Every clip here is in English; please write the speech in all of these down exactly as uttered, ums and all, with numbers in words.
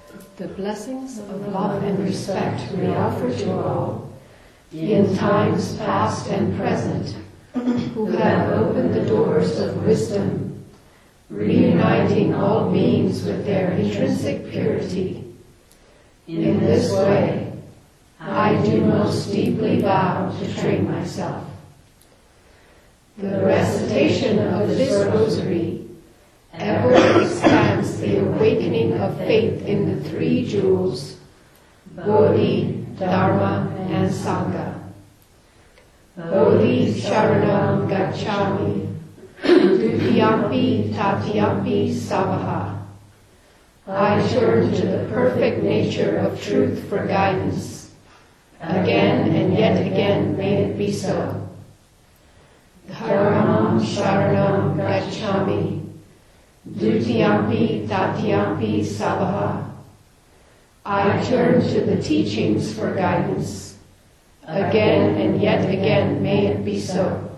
The blessings of love and respect we offer to all, in times past and present, who have opened the doors of wisdom, reuniting all beings with their intrinsic purity. In this way, I do most deeply vow to train myself. The recitation of this rosary ever expands the awakening of faith in the three jewels, Bodhi, Dharma, and Sangha. Bodhi Sharanam Gacchami, Dutiyampi Tatiyampi Savaha. I turn to the perfect nature of truth for guidance. Again and yet again may it be so. Dharamam Sharanam Gacchami, Dutiyampi Tatiyampi Savaha. I turn to the teachings for guidance. Again and yet again may it be so.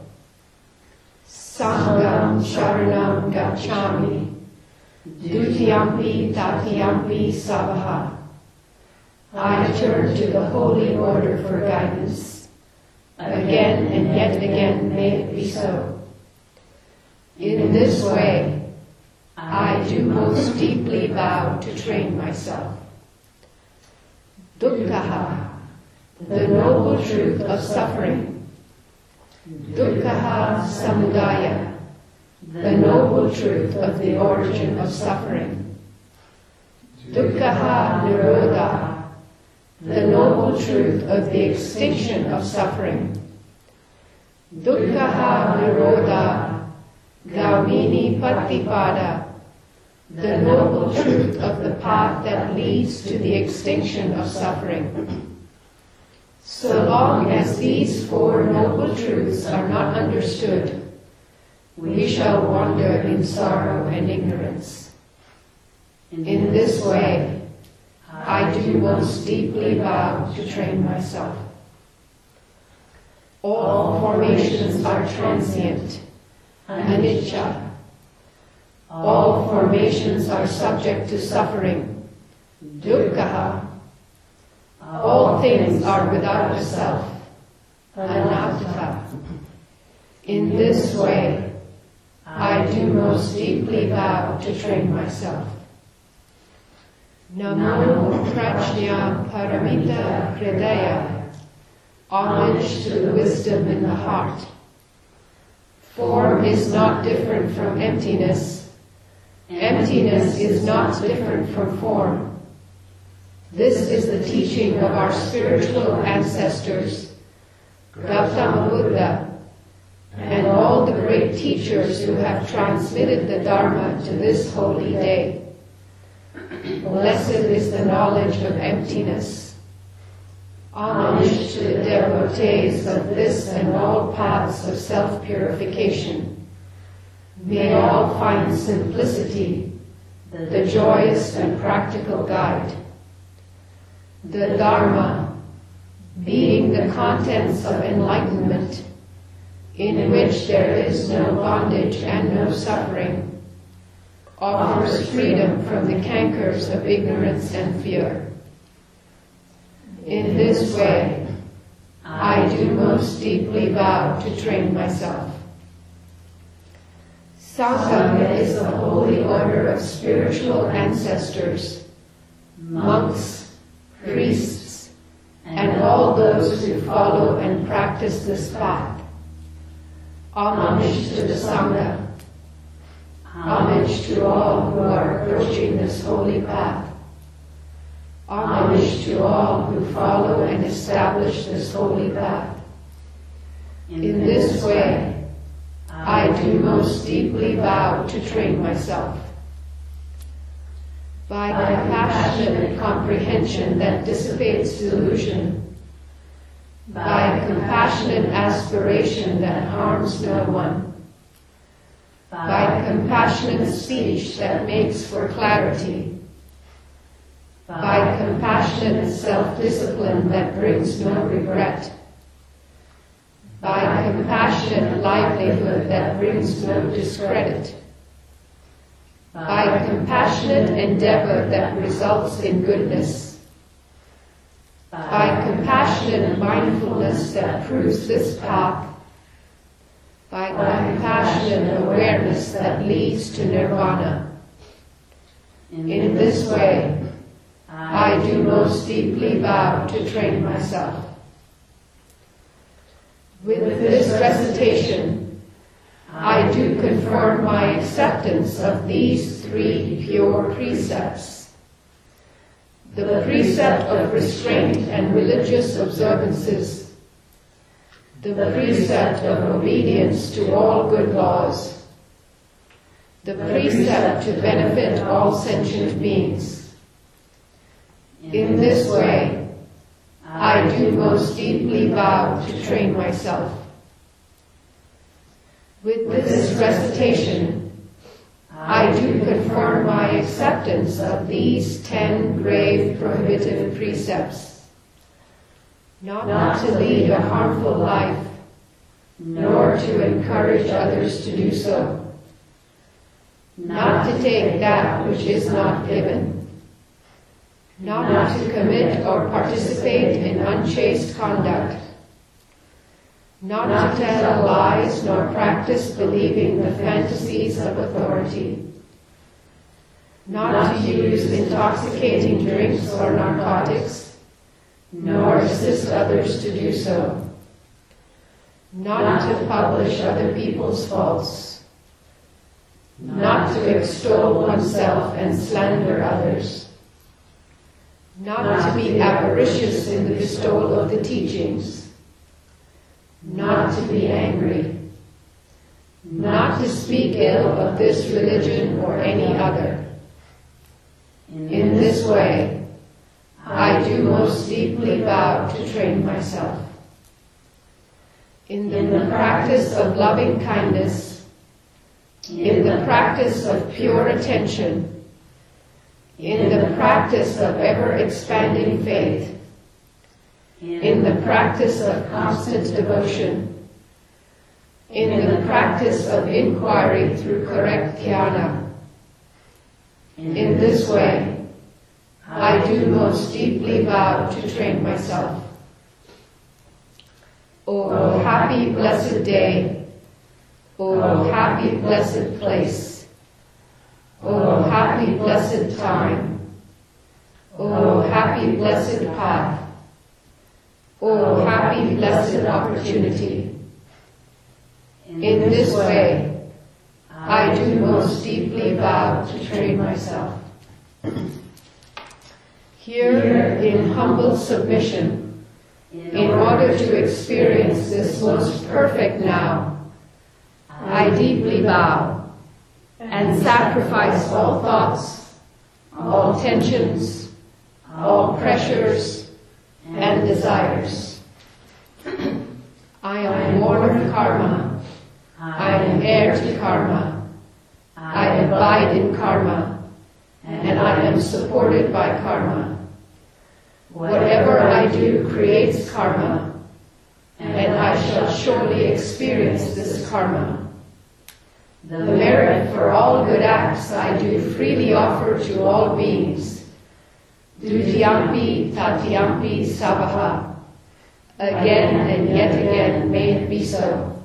Sangham Sharanam Gacchami, Dutiyampi Tatiyampi Savaha. I turn to the holy order for guidance. Again and yet again may it be so. In this way, I do most deeply vow to train myself. Dukkha, the noble truth of suffering. Dukkha samudaya, the noble truth of the origin of suffering. Dukkha nirodha, the noble truth of the extinction of suffering. Dukkha nirodha, gaumini patipada, the noble truth of the path that leads to the extinction of suffering. So long as these four noble truths are not understood, we shall wander in sorrow and ignorance. In this way, I do most deeply vow to train myself. All formations are transient, anicca. All formations are subject to suffering, dukkha. All things are without a self, anatta. In this way, I do most deeply vow to train myself. Namo Prajna Paramita Hridaya, homage to the wisdom in the heart. Form is not different from emptiness. Emptiness is not different from form. This is the teaching of our spiritual ancestors, Gautama Buddha, and all the great teachers who have transmitted the Dharma to this holy day. Blessed is the knowledge of emptiness. Homage to the devotees of this and all paths of self-purification. May all find simplicity, the joyous and practical guide. The Dharma, being the contents of enlightenment, in which there is no bondage and no suffering, offers freedom from the cankers of ignorance and fear. In this way, I do most deeply vow to train myself. Sangha is the holy order of spiritual ancestors, monks, priests, and all those who follow and practice this path. Homage to the Sangha. Homage to all who are approaching this holy path. Homage to all who follow and establish this holy path. In this way, I do most deeply vow to train myself. By compassionate comprehension that dissipates delusion, by compassionate aspiration that harms no one, by compassionate speech that makes for clarity, by compassionate self-discipline that brings no regret, by compassionate livelihood that brings no discredit, by compassionate endeavor that results in goodness, by compassionate mindfulness that proves this path, by compassionate awareness that leads to nirvana. In this way, I do most deeply vow to train myself. With this recitation, I do confirm my acceptance of these three pure precepts: the precept of restraint and religious observances, the precept of obedience to all good laws, the precept to benefit all sentient beings. In this way, I do most deeply vow to train myself. With this recitation, I do confirm my acceptance of these ten grave prohibitive precepts: not, not to lead a harmful life, nor to encourage others to do so, not to take that which is not given, not, not to commit or participate in unchaste conduct, not, not to tell lies nor practice believing the fantasies of authority, not, not to use intoxicating drinks or narcotics, nor assist others to do so, not, not to publish other people's faults, not to extol oneself and slander others, not, not to be avaricious in the bestowal of the teachings, not to be angry, not to speak ill of this religion or any other. In this way, I do most deeply vow to train myself. In the, in the practice of loving kindness, in the practice of pure attention, in the practice of ever-expanding faith, in the practice of constant devotion, in the practice of inquiry through correct dhyana. In this way, I do most deeply vow to train myself. O happy blessed day, O happy blessed place, O happy blessed time, O happy blessed path, O happy blessed opportunity. In this way, I do most deeply vow to train myself. Here, in humble submission, in order to experience this most perfect now, I deeply vow and sacrifice all thoughts, all tensions, all pressures and desires. I am born of karma. I am heir to karma. I abide in karma, and I am supported by karma. Whatever I do creates karma, and I shall surely experience this karma. The merit for all good acts I do freely offer to all beings. Dutiyampi tatiyampi sabaha. Again and yet again may it be so.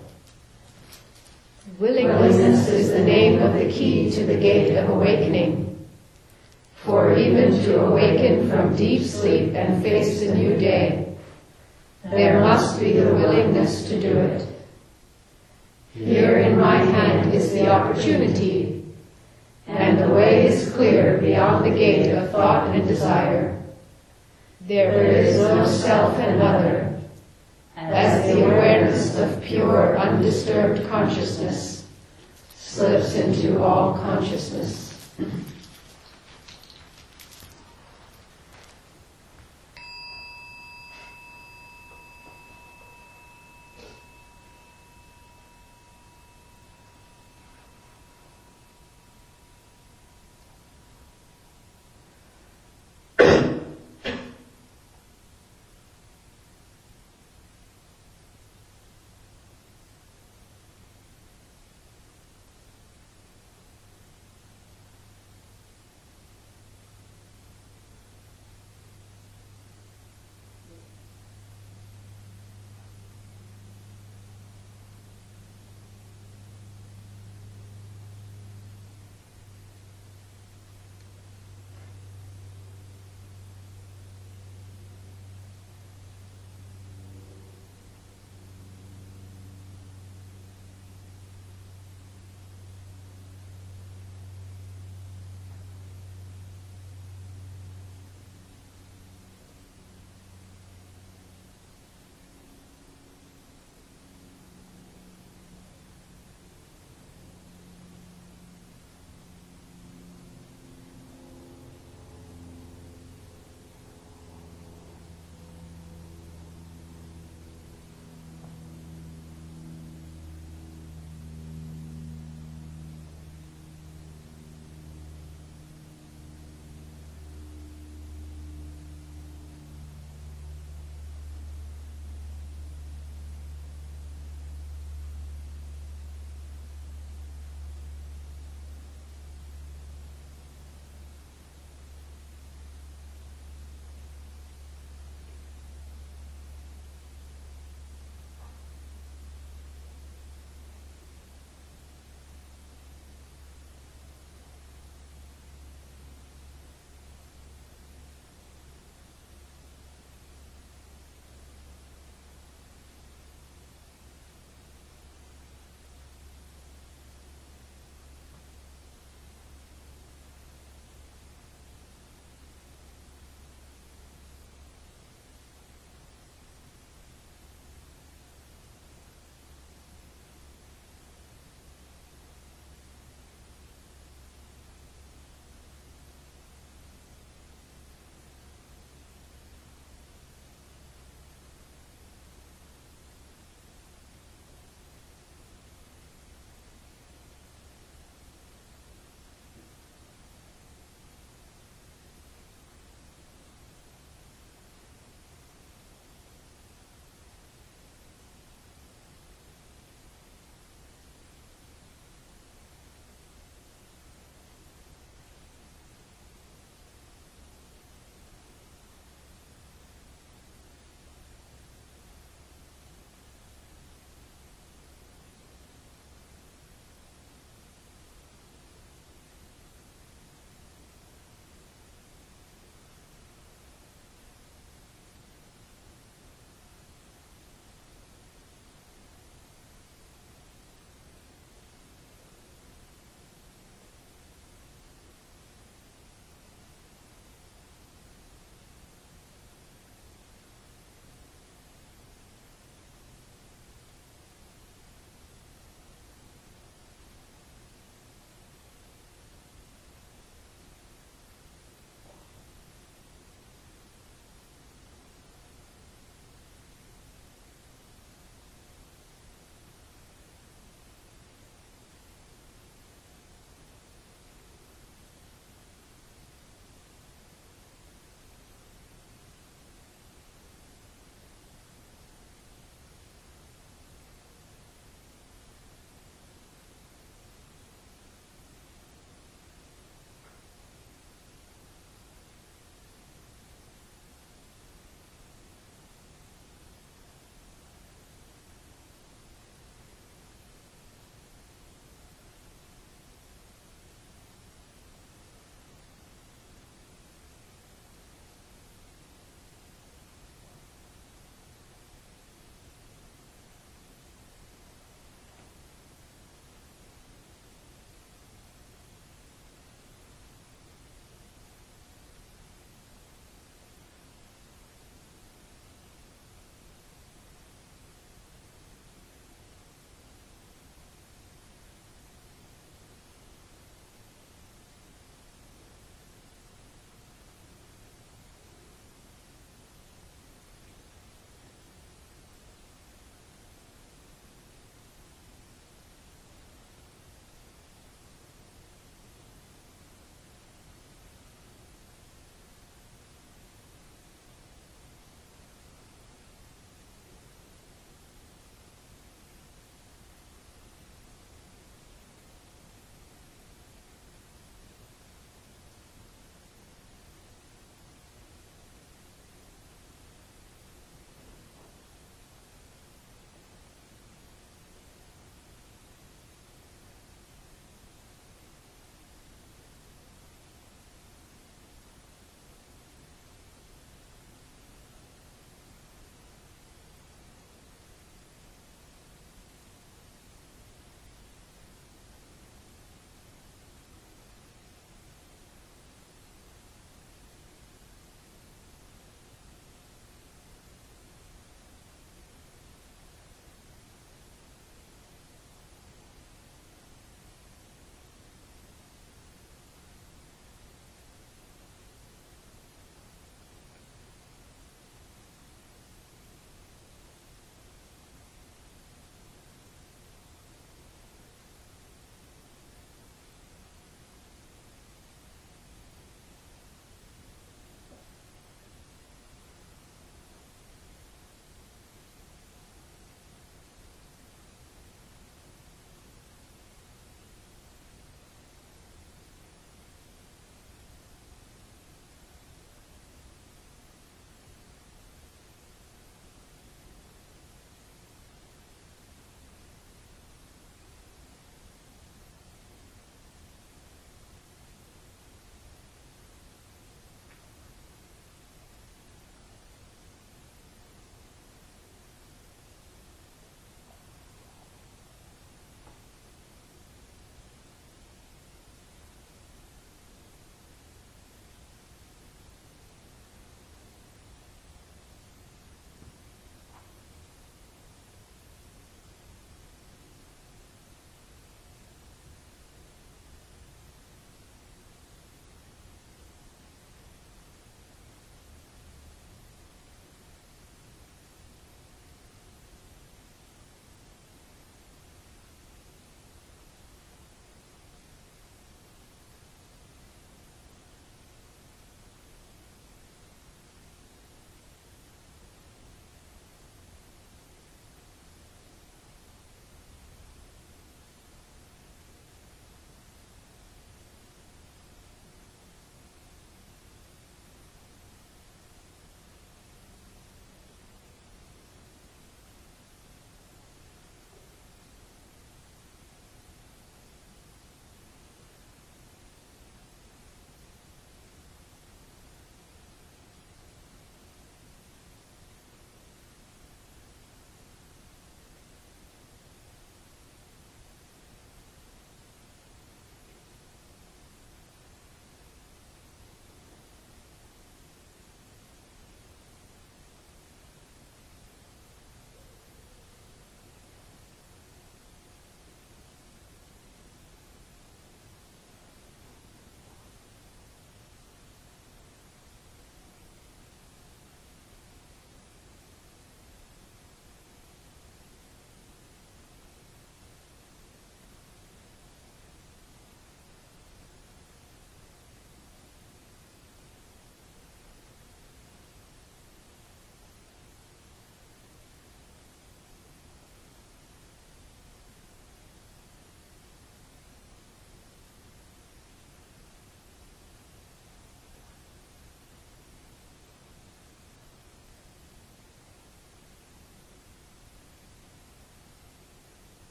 Willingness is the name of the key to the gate of awakening. For even to awaken from deep sleep and face a new day, there must be the willingness to do it. Here in my hand is the opportunity, and the way is clear beyond the gate of thought and desire. There is no self and other, as the awareness of pure, undisturbed consciousness slips into all consciousness.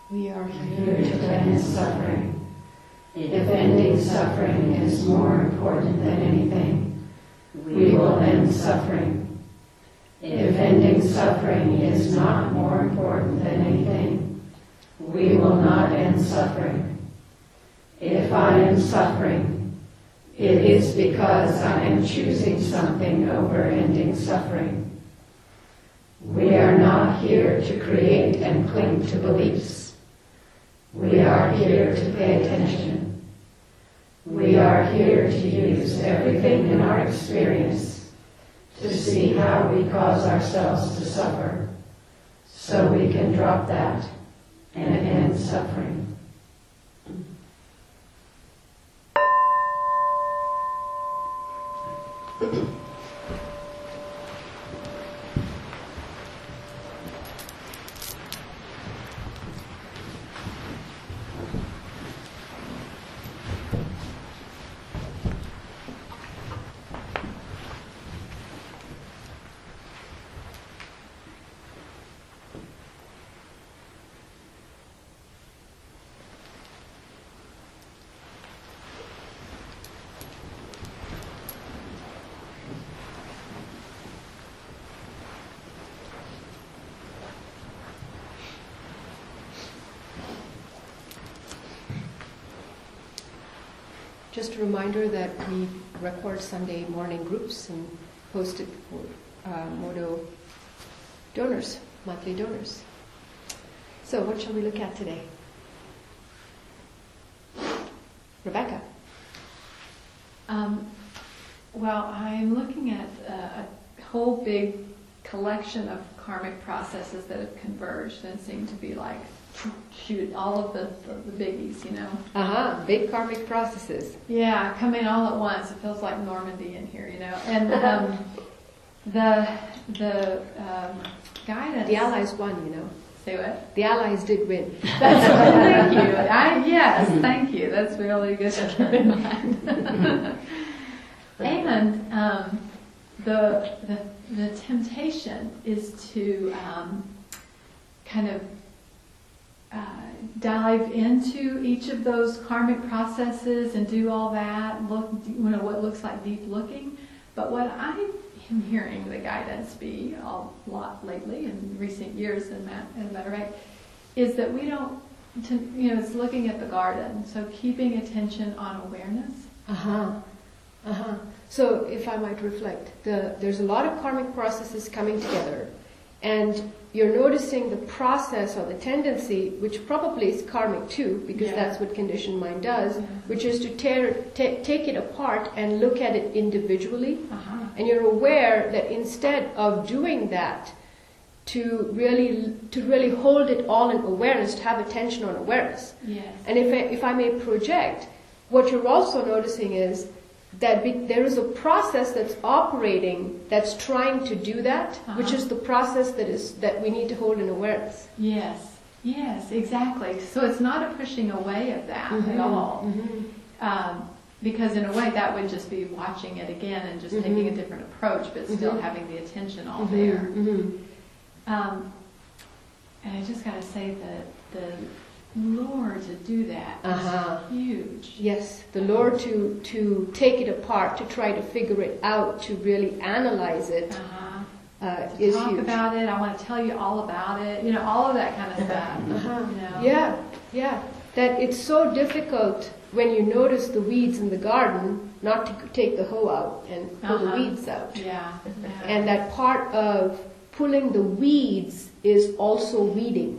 We are here to end suffering. If ending suffering is more important than anything, we will end suffering. If ending suffering is not more important than anything, we will not end suffering. If I am suffering, it is because I am choosing something over ending suffering. We are not here to create and cling to beliefs. We are here to pay attention. We are here to use everything in our experience to see how we cause ourselves to suffer, so we can drop that and end suffering. Just a reminder that we record Sunday morning groups and post it for uh, Modo donors, monthly donors. So what shall we look at today? Rebecca. Um, well, I'm looking at uh, a whole big collection of karmic processes that have converged and seem to be like, shoot, all of the, the, the biggies, you know. Uh-huh, big karmic processes. Yeah, coming all at once. It feels like Normandy in here, you know. And um, the the um, guidance. The Allies won, you know. Say what? The Allies did win. That's thank you. I yes, thank you. That's really good to keep in mind. And um, the the the temptation is to um, kind of Uh, dive into each of those karmic processes and do all that, look, you know, what looks like deep looking. But what I am hearing the guidance be a lot lately in recent years, in that, as a matter of fact, is that we don't, to, you know, it's looking at the garden. So keeping attention on awareness. Uh-huh. Uh-huh. So if I might reflect, the, there's a lot of karmic processes coming together, and you're noticing the process or the tendency, which probably is karmic too, because yeah. that's what conditioned mind does, yeah. which is to tear, ta- take it apart and look at it individually. Uh-huh. And you're aware that instead of doing that, to really to really hold it all in awareness, to have attention on awareness. Yes. And if I, if I may project, what you're also noticing is that be, there is a process that's operating that's trying to do that, uh-huh. which is the process that is that we need to hold in awareness. Yes, yes, exactly. So it's not a pushing away of that mm-hmm. at all. Mm-hmm. Um, because in a way that would just be watching it again and just mm-hmm. taking a different approach, but still mm-hmm. having the attention all mm-hmm. there. Mm-hmm. Um, and I just got to say that the Lord to do that uh-huh. is huge. Yes, the Lord to to take it apart, to try to figure it out, to really analyze it, uh-huh. uh, to is talk huge. about it. I want to tell you all about it. You know, all of that kind of stuff. Uh-huh. You know? Yeah, yeah. That it's so difficult when you notice the weeds in the garden not to take the hoe out and pull uh-huh. the weeds out. Yeah. yeah. And that part of pulling the weeds is also weeding.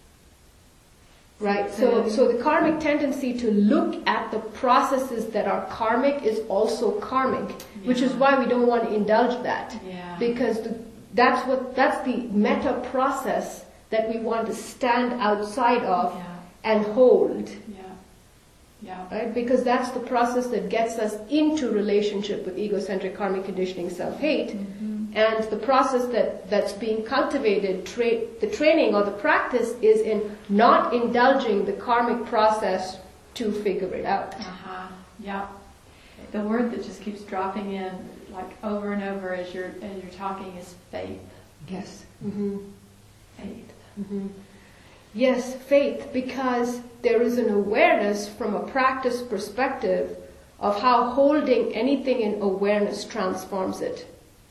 Right, so so the karmic tendency to look at the processes that are karmic is also karmic, yeah. which is why we don't want to indulge that, yeah. because the, that's what that's the meta process that we want to stand outside of yeah. and hold. Yeah, yeah. Right, because that's the process that gets us into relationship with egocentric karmic conditioning, self-hate. Mm-hmm. And the process that, that's being cultivated, tra- the training or the practice is in not indulging the karmic process to figure it out. Uh-huh. Yeah. The word that just keeps dropping in like over and over as you're as you're talking is faith. Yes. Mm-hmm. Faith. Mm-hmm. Yes, faith, because there is an awareness from a practice perspective of how holding anything in awareness transforms it.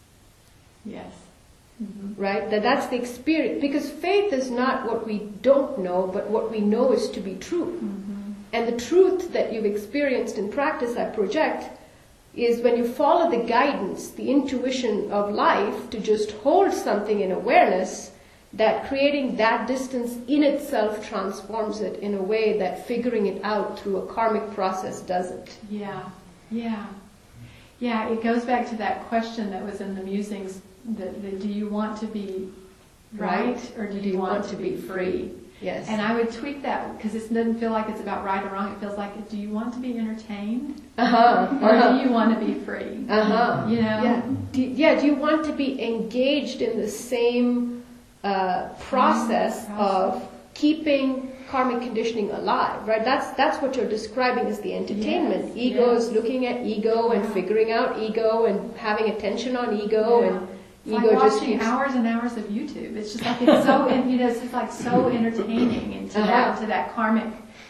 Yes. Mm-hmm. Right? That that's the experience. Because faith is not what we don't know, but what we know is to be true. Mm-hmm. And the truth that you've experienced in practice, I project, is when you follow the guidance, the intuition of life to just hold something in awareness, that creating that distance in itself transforms it in a way that figuring it out through a karmic process doesn't. Yeah, yeah. Yeah, it goes back to that question that was in the musings, the, the, do you want to be right, right or do, do you, you want, want to be free? Yes. And I would tweak that because it doesn't feel like it's about right or wrong. It feels like, do you want to be entertained? Uh-huh. Or uh-huh. do you want to be free? Uh-huh. You know? Yeah. Do, yeah, do you want to be engaged in the same uh, process, process of keeping karmic conditioning alive, right? That's that's what you're describing as the entertainment. Yes, ego yes. is looking at ego and figuring out ego and having attention on ego yeah. and it's ego like just watching keeps... hours and hours of YouTube. It's just like it's so you know it's just like so entertaining into uh-huh. that to that karmic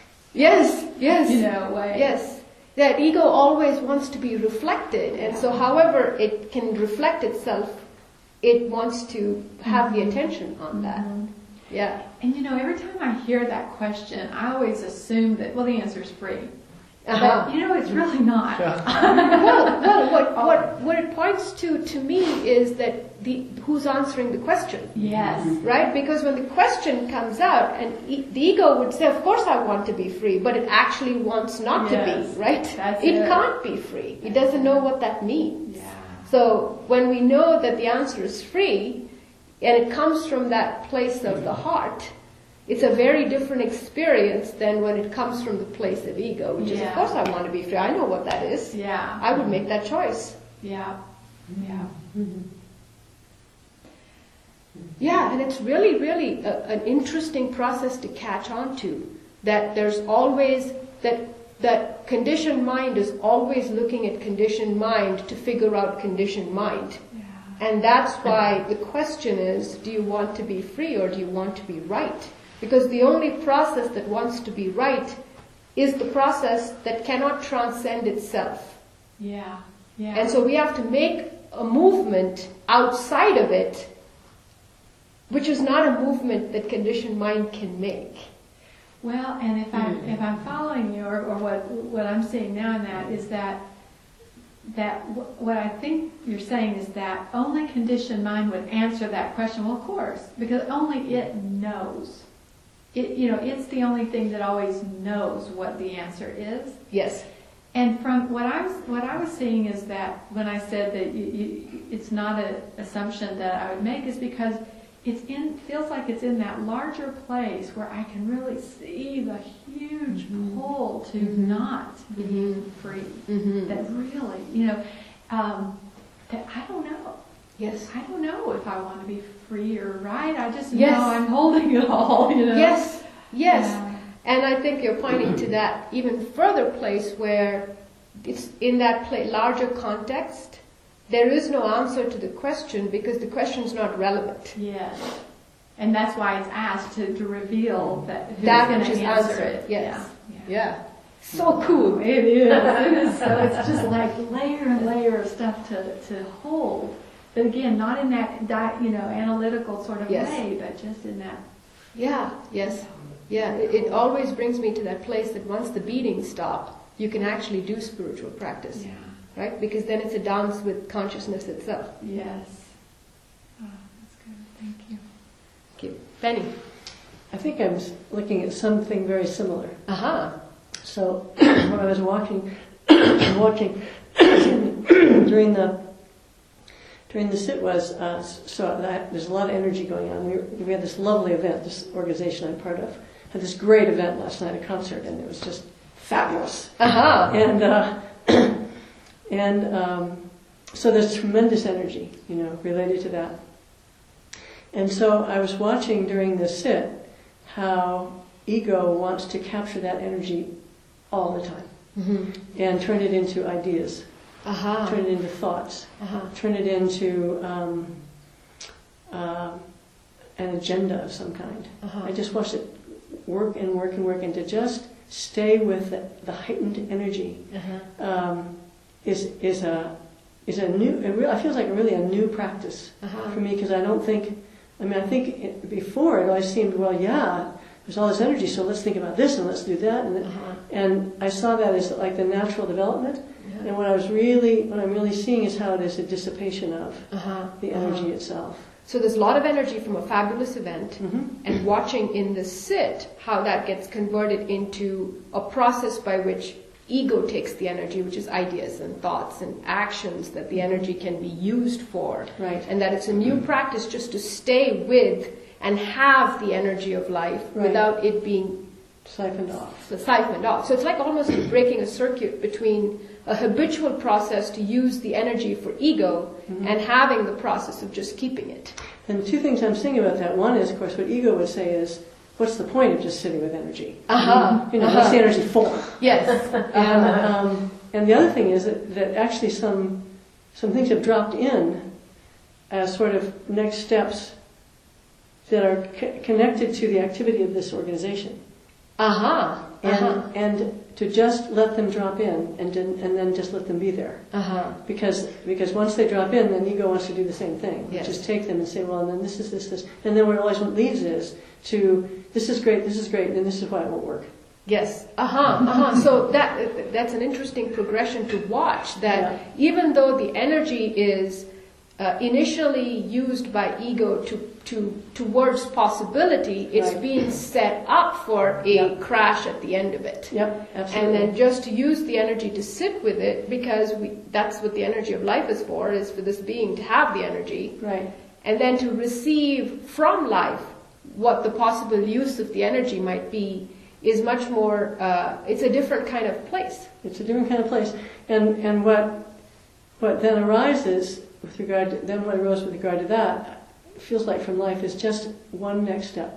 yes yes you know way. Yes, that ego always wants to be reflected, and so however it can reflect itself, it wants to have mm-hmm. the attention on that. Mm-hmm. Yeah. And you know, every time I hear that question, I always assume that, well, the answer is free. Uh-huh. But, you know, it's really not. well, well what, what, what it points to, to me, is that the who's answering the question. Yes. Right? Because when the question comes out, and e- the ego would say, of course I want to be free, but it actually wants not yes. to be, right? That's it, it can't be free. It doesn't know what that means. Yeah. So when we know that the answer is free, and it comes from that place of the heart, it's a very different experience than when it comes from the place of ego, which yeah. is, of course I want to be free. I know what that is. Yeah. I would make that choice. Yeah. Yeah. Mm-hmm. Yeah, and it's really, really a, an interesting process to catch on to. That there's always, that that conditioned mind is always looking at conditioned mind to figure out conditioned mind. And that's why the question is, do you want to be free or do you want to be right? Because the only process that wants to be right is the process that cannot transcend itself. Yeah, yeah. And so we have to make a movement outside of it, which is not a movement that conditioned mind can make. Well, and if I'm, if I'm following you, or, or what, what I'm seeing now in that is that that w- what I think you're saying is that only conditioned mind would answer that question. Well, of course, because only it knows. It, you know, it's the only thing that always knows what the answer is. Yes. And from what I was, what I was seeing is that when I said that you, you, it's not an assumption that I would make, is because it's in feels like it's in that larger place where I can really see the huge mm-hmm. pull to mm-hmm. not be mm-hmm. free. Mm-hmm. That really, you know, um, that I don't know. Yes. I don't know if I want to be free or right. I just yes. know I'm holding it all. You know. Yes. Yes. Yeah. And I think you're pointing to that even further place where it's in that pla- larger context. There is no answer to the question because the question is not relevant. Yes. And that's why it's asked to, to reveal that who's that going which to is answer answered. it. Yes. Yeah. Yeah. yeah. So cool. It is. It is. So it's just like layer and layer of stuff to, to hold. But again, not in that di- you know analytical sort of yes. way, but just in that. Yeah. Yes. Yeah. It, it always brings me to that place that once the beatings stop, you can actually do spiritual practice. Yeah. Right? Because then it's a dance with consciousness itself. Yes. Oh, that's good. Thank you. Thank you. Penny. I think I was looking at something very similar. Uh-huh. So when I was watching, watching during the during the sit was uh, so that there's a lot of energy going on. We, were, we had this lovely event. This organization I'm part of had this great event last night, a concert, and it was just fabulous. Uh-huh. And. Uh, And um, so there's tremendous energy, you know, related to that. And so I was watching during the sit how ego wants to capture that energy all the time mm-hmm. and turn it into ideas, uh-huh. turn it into thoughts, uh-huh. turn it into um, uh, an agenda of some kind. Uh-huh. I just watched it work and work and work, and to just stay with the, the heightened energy Uh-huh. um, is is a is a new. It really, it feels like really a new practice Uh-huh. for me, because I don't think. I mean, I think it, before it always seemed, well, yeah, there's all this energy, so let's think about this and let's do that, and Uh-huh. and I saw that as like the natural development. Yeah. And what I was really, what I'm really seeing is how it is a dissipation of Uh-huh. the energy Uh-huh. itself. So there's a lot of energy from a fabulous event, hmm and watching in the sit how that gets converted into a process by which ego takes the energy, which is ideas and thoughts and actions that the energy can be used for. Right. And that it's a new practice just to stay with and have the energy of life Right. without it being Siphoned off. siphoned off. So it's like almost breaking a circuit between a habitual process to use the energy for ego Mhm. and having the process of just keeping it. And two things I'm thinking about that. One is, of course, what ego would say is, what's the point of just sitting with energy? Uh-huh. You know, Uh-huh. what's the energy for? Yes. And, um, and the other thing is that, that actually some some things have dropped in as sort of next steps that are co- connected to the activity of this organization. Uh-huh. And, Uh-huh. and to just let them drop in and, then- and then just let them be there. Uh-huh. Because because once they drop in, then ego wants to do the same thing. Yes. Just take them and say, well, and then this is this, this. And then what always leads is to, this is great, this is great, and this is why it won't work. Yes. Uh-huh. Uh-huh. So that that's an interesting progression to watch, that Yeah. even though the energy is uh, initially used by ego to, to towards possibility, it's Right. being set up for a Yeah. crash at the end of it. Yep, absolutely. And then just to use the energy to sit with it, because we, that's what the energy of life is for, is for this being to have the energy, Right. and then to receive from life what the possible use of the energy might be, is much more, uh, it's a different kind of place. It's a different kind of place. And and what what then arises with regard to, then what arose with regard to that, it feels like from life, is just one next step.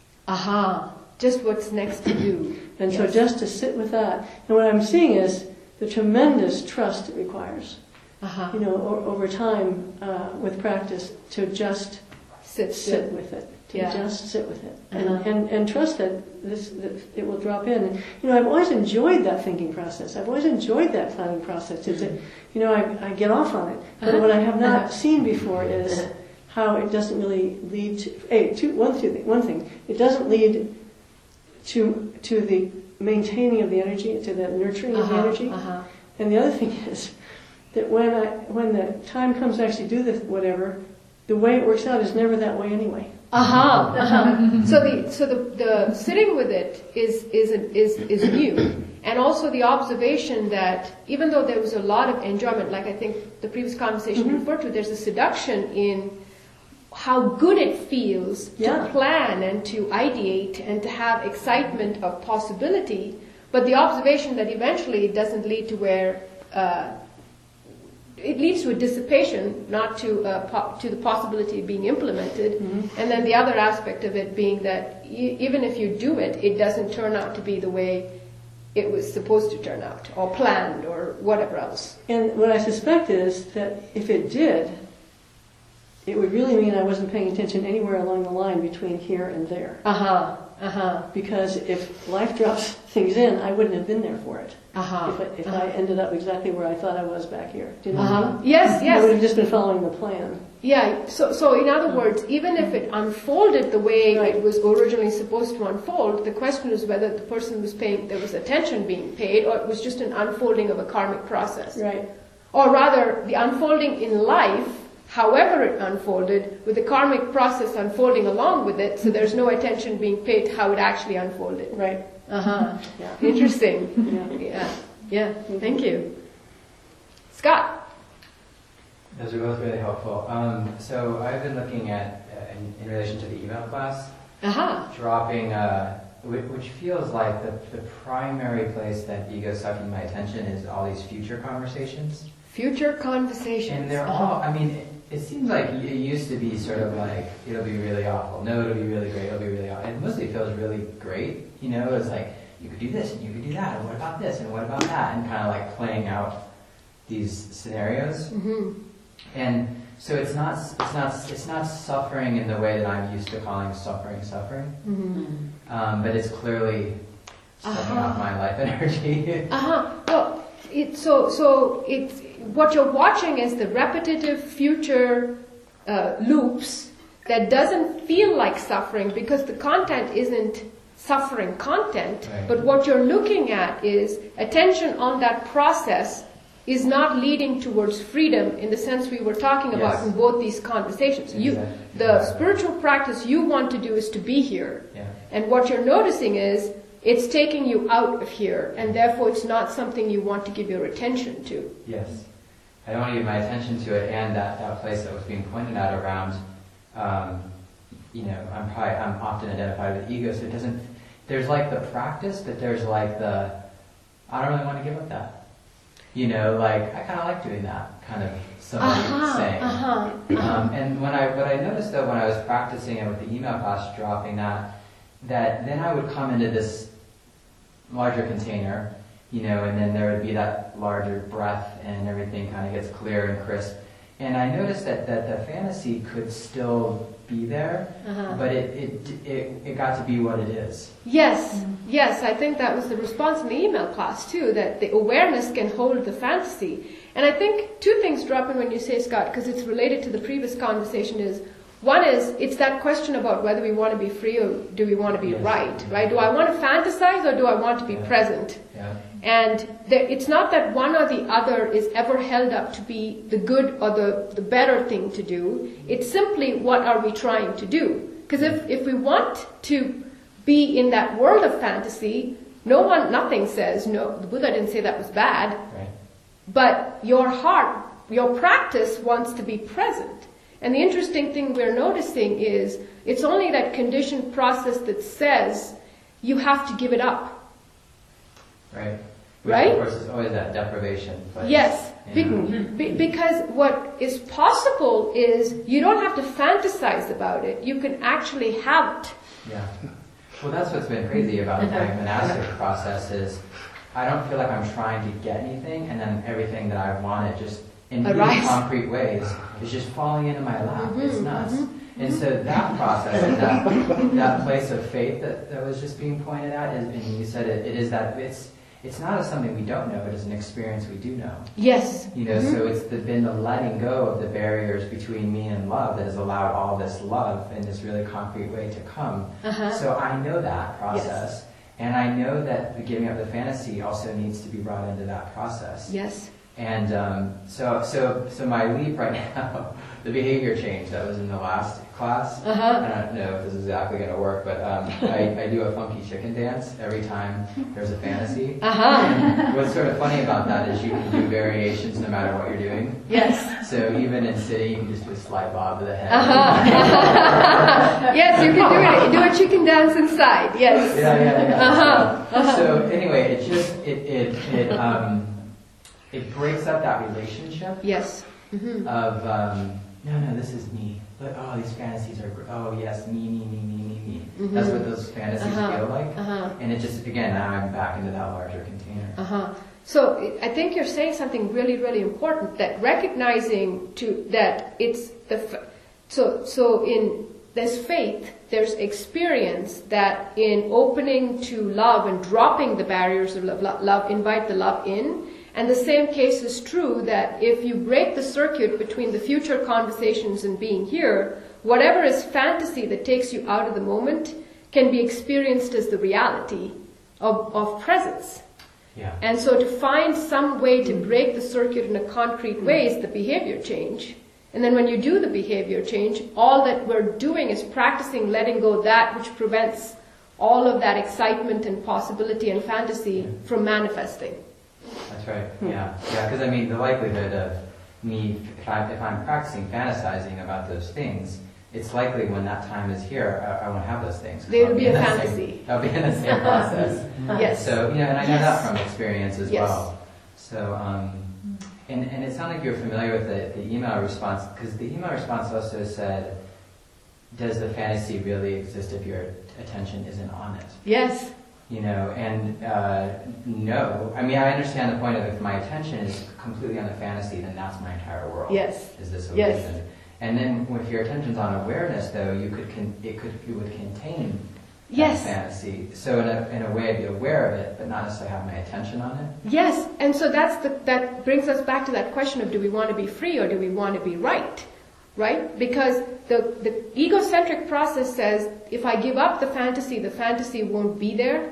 Aha. Just what's next to do. And so Yes. just to sit with that. And what I'm seeing is the tremendous trust it requires, Aha. you know, o- over time uh, with practice, to just Sit sit still. with it, to Yeah. just sit with it, and, Uh-huh. and and trust that this that it will drop in. And, you know, I've always enjoyed that thinking process. I've always enjoyed that planning process. It's a, you know, I, I get off on it. But what I have not seen before is how it doesn't really lead to. Hey, two, one thing. One thing. It doesn't lead to to the maintaining of the energy, to the nurturing of the Uh-huh, energy. uh-huh. And the other thing is that when I when the time comes to actually do the whatever, the way it works out is never that way anyway. Uh-huh, uh-huh. So the so the, the sitting with it is is is is new, and also the observation that even though there was a lot of enjoyment, like I think the previous conversation Mhm. referred to, there's a seduction in how good it feels Yeah. to plan and to ideate and to have excitement of possibility, but the observation that eventually it doesn't lead to where. Uh, It leads to a dissipation, not to uh, po- to the possibility of being implemented. Mhm. And then the other aspect of it being that e- even if you do it, it doesn't turn out to be the way it was supposed to turn out, or planned, or whatever else. And what I suspect is that if it did, it would really mean I wasn't paying attention anywhere along the line between here and there. Uh huh. Uh huh. Because if life drops things in, I wouldn't have been there for it. Uh huh. If, I, if I ended up exactly where I thought I was back here. Do you know Uh what I huh. mean? Yes. I would Yes. have just been following the plan. Yeah. So, so in other words, even if it unfolded the way Right. it was originally supposed to unfold, the question is whether the person was paying, there was attention being paid, or it was just an unfolding of a karmic process. Right. Or rather, the unfolding in life, however it unfolded, with the karmic process unfolding along with it, so there's no attention being paid to how it actually unfolded. Right. Uh-huh. Yeah. Interesting. Yeah. Yeah. Yeah. Thank you. Scott. Those are both really helpful. Um, so I've been looking at, uh, in, in relation to the email class, Uh-huh. dropping, uh, whi- which feels like the, the primary place that ego is sucking my attention is all these future conversations. Future conversations. And they're all, I mean, it, it seems like it used to be sort of like, it'll be really awful. No, it'll be really great. It'll be really awful. It mostly feels really great. You know, it's like, you could do this and you could do that. And what about this? And what about that? And kind of like playing out these scenarios. Mm-hmm. And so it's not, it's not, it's not suffering in the way that I'm used to calling suffering suffering. Mm-hmm. um, but it's clearly sucking Uh-huh. off my life energy. Uh-huh. Well, it, so, so it's, what you're watching is the repetitive future uh, loops that doesn't feel like suffering because the content isn't suffering content, Right. but what you're looking at is attention on that process is not leading towards freedom in the sense we were talking about Yes. in both these conversations. You, Exactly. the Yeah. spiritual practice you want to do is to be here. Yeah. And what you're noticing is it's taking you out of here, and therefore it's not something you want to give your attention to. Yes. I don't want to give my attention to it, and that, that place that was being pointed at around, um, you know, I'm probably, I'm often identified with ego, so it doesn't, there's like the practice, but there's like the, I don't really want to give up that. You know, like, I kind of like doing that, kind of somebody Uh-huh, saying. uh-huh. Um, and when I, what I noticed though, when I was practicing it with the email class, dropping that, that then I would come into this larger container, you know, and then there would be that larger breath and everything kind of gets clear and crisp. And I noticed that, that the fantasy could still be there, Uh-huh. but it, it, it, it got to be what it is. Yes, yes, I think that was the response in the email class too, that the awareness can hold the fantasy. And I think two things drop in when you say, Scott, because it's related to the previous conversation is, one is, it's that question about whether we want to be free or do we want to be Yes. right, right? Do I want to fantasize or do I want to be Yeah. present? Yeah. And there, it's not that one or the other is ever held up to be the good or the, the better thing to do. It's simply what are we trying to do? Because if, if we want to be in that world of fantasy, no one, nothing says, no, the Buddha didn't say that was bad, Right. but your heart, your practice wants to be present. And the interesting thing we're noticing is it's only that conditioned process that says you have to give it up. Right. Which Right? of course is always that deprivation. Place, Yes, you be, know? be, because what is possible is you don't have to fantasize about it. You can actually have it. Yeah. Well, that's what's been crazy about my monastic process is I don't feel like I'm trying to get anything, and then everything that I wanted just in really Arrives. concrete ways is just falling into my lap. Mhm, It's nuts. mhm. And so that process and that, that place of faith that, that was just being pointed at, is, and you said it, it is that it's it's not as something we don't know, it is an experience we do know. Yes. You know, so it's the, been the letting go of the barriers between me and love that has allowed all this love in this really concrete way to come. Uh-huh. So I know that process, and I know that the giving up the fantasy also needs to be brought into that process. Yes. And um, so, so, so my leap right now, the behavior change that was in the last class. Uh-huh. I don't know if this is exactly going to work, but um, I, I do a funky chicken dance every time there's a fantasy. Uh-huh. And what's sort of funny about that is you can do variations no matter what you're doing. Yes. So even in sitting, you can just do a slight bob to the head. Uh-huh. Yes, you can do it. Do a chicken dance inside. Yes. Yeah, yeah, yeah. Uh-huh. So, Uh-huh. so anyway, it just it it it um it breaks up that relationship Yes. Mm-hmm. of um, no, no, this is me. But oh, these fantasies are gr- oh yes, me, me, me, me, me, me. Mhm. That's what those fantasies Uh-huh. feel like. Uh-huh. And it just again now I'm back into that larger container. Uh-huh. So I think you're saying something really, really important. That recognizing to that it's the f- so so in there's faith, there's experience that in opening to love and dropping the barriers of love, love, love invite the love in. And the same case is true that if you break the circuit between the future conversations and being here, whatever is fantasy that takes you out of the moment can be experienced as the reality of, of presence. Yeah. And so to find some way to break the circuit in a concrete way is the behavior change. And then when you do the behavior change, all that we're doing is practicing letting go that which prevents all of that excitement and possibility and fantasy from manifesting. That's right. Yeah, yeah. Because I mean, the likelihood of me, if, I, if I'm practicing fantasizing about those things, it's likely when that time is here, I, I won't have those things. 'Cause They will I'll be in a that fantasy. Same, I'll be in the same process. Yes. So you know, and I know Yes. that from experience as Yes. well. So, um, and and it sounded like you're familiar with the, the email response, because the email response also said, "Does the fantasy really exist if your attention isn't on it?" Yes. You know, and uh, no. I mean, I understand the point of if my attention is completely on the fantasy, then that's my entire world. Yes. Is this illusion? Yes. And then if your attention's on awareness, though, you could con- it could it would contain Yes. fantasy. So in a, in a way, I'd be aware of it, but not necessarily have my attention on it. Yes, and so that's the, that brings us back to that question of do we want to be free or do we want to be right? Right? Because the, the egocentric process says if I give up the fantasy, the fantasy won't be there.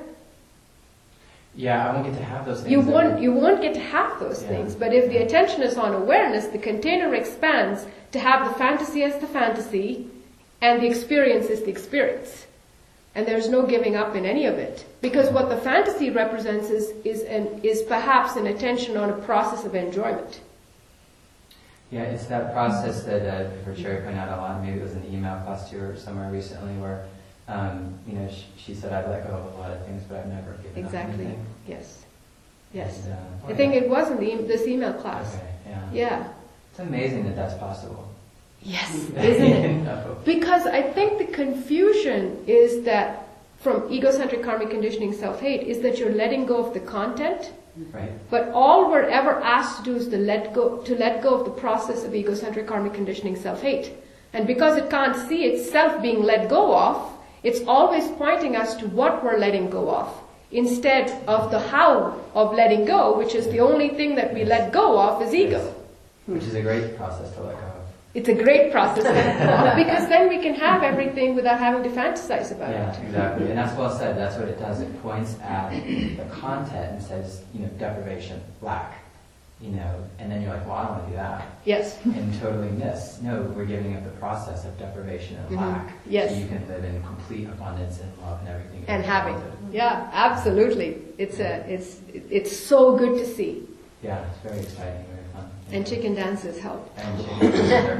Yeah, I won't get to have those things. You that won't, are- you won't get to have those Yeah. things. But if the attention is on awareness, the container expands to have the fantasy as the fantasy and the experience is the experience. And there's no giving up in any of it. Because what the fantasy represents is, is, an, is perhaps an attention on a process of enjoyment. Yeah, it's that process that uh, for Sherry pointed out a lot. Maybe it was in the email class to her somewhere recently, where um, you know she, she said I've let go of a lot of things, but I've never given Exactly. up anything. Yes. Yes. And, uh, I think it was in the, this email class. Okay, yeah. Yeah. It's amazing that that's possible. Yes, isn't it? No. Because I think the confusion is that from egocentric karmic conditioning self-hate is that you're letting go of the content, Right. but all we're ever asked to do is to let go, to let go of the process of egocentric karmic conditioning self-hate. And because it can't see itself being let go of, it's always pointing us to what we're letting go of, instead of the how of letting go, which is the only thing that we let go of is ego. Which is a great process to let go of. It's a great process to let go of, because then we can have everything without having to fantasize about Yeah, it. exactly. And that's well said. That's what it does. It points at the content and says, you know, deprivation, lack, you know, and then you're like, well, I don't want to do that. Yes. And totally miss. No, we're giving up the process of deprivation and Mhm. lack. Yes. So you can live in complete abundance and love and everything. And you having. wanted. Yeah, absolutely. It's a, it's, it's so good to see. Yeah, it's very exciting, very fun. Yeah. And chicken dances help. And chickens are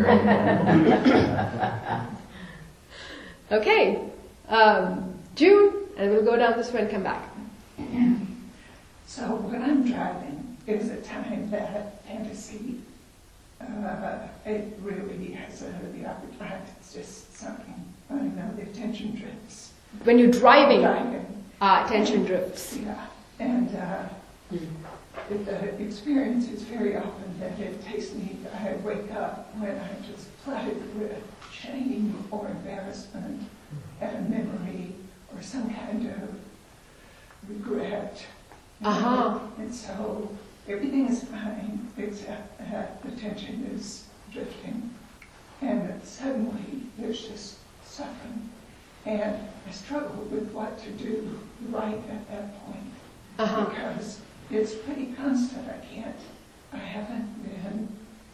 great. Okay, um, June, and we'll go down this way and come back. So when I'm driving, is a time that fantasy, uh, it really has a, the opportunity. It's just something, I don't know, the attention drifts. When you're driving, Driving, uh, attention drifts. yeah. And uh, the, the experience is very often that it takes me, I wake up when I'm just flooded with shame or embarrassment at a memory or some kind of regret. Uh-huh. And so everything is fine except that the tension is drifting. And that suddenly there's just suffering. And I struggle with what to do right at that point. Uh-huh. Because it's pretty constant. I can't, I haven't been,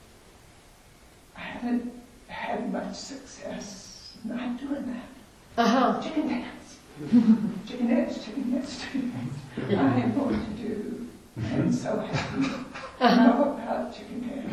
I haven't had much success not doing that. Uh-huh. Chicken dance. Chicken dance, chicken dance, chicken dance. I am going to do, I'm so happy. Uh-huh. Know about chicken dance.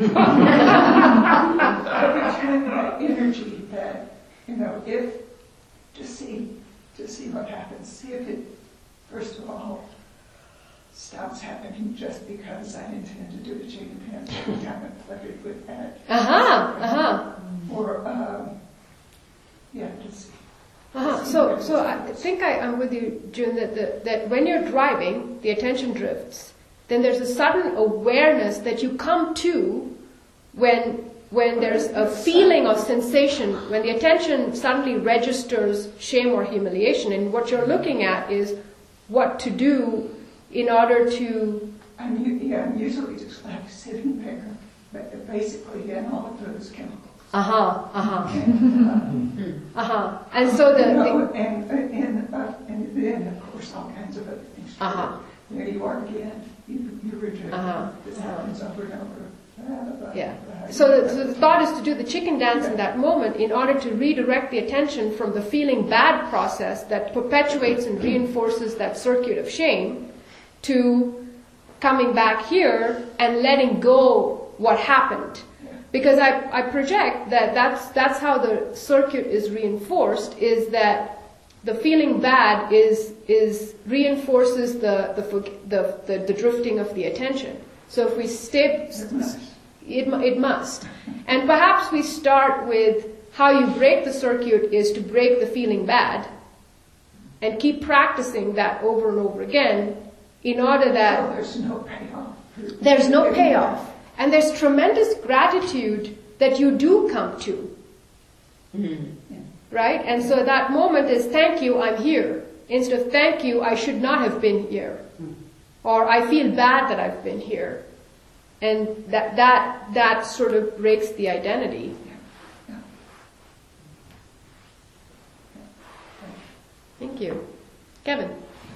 Every time that energy that, you know, if, to see, to see what happens, see if it, first of all, stops happening just because I intend to do the chicken dance every time I'm flirted with that. Uh-huh. Uh-huh. Or, um, yeah, just. Uh-huh. So, so I think I, I'm with you, June, that, the, that when you're driving, the attention drifts. Then there's a sudden awareness that you come to when, when there's a feeling of sensation, when the attention suddenly registers shame or humiliation. And what you're looking at is what to do in order to... I'm, u- yeah, I'm usually just like sitting there, but basically in all of those chemicals. Uh-huh, uh-huh, And, uh, uh-huh. And so the... you know, the and, and, uh, and then, of course, all kinds of other things. Uh-huh. There you are again. You, you reject. Uh-huh. This happens over and over. Blah, blah, blah, Yeah. blah. So the, so the thought is to do the chicken dance in that moment in order to redirect the attention from the feeling bad process that perpetuates and reinforces that circuit of shame to coming back here and letting go what happened. Because I, I project that that's, that's how the circuit is reinforced, is that the feeling bad is, is reinforces the, the, the, the, the drifting of the attention. So if we stay, It must. it, mu- it must. And perhaps we start with how you break the circuit is to break the feeling bad and keep practicing that over and over again in order So that there's no payoff. there's no payoff. And there's tremendous gratitude that you do come to. Yeah. right? And so that moment is thank you, I'm here. Instead of thank you, I should not have been here. Or I feel bad that I've been here. And that, that, that sort of breaks the identity. Thank you. Kevin.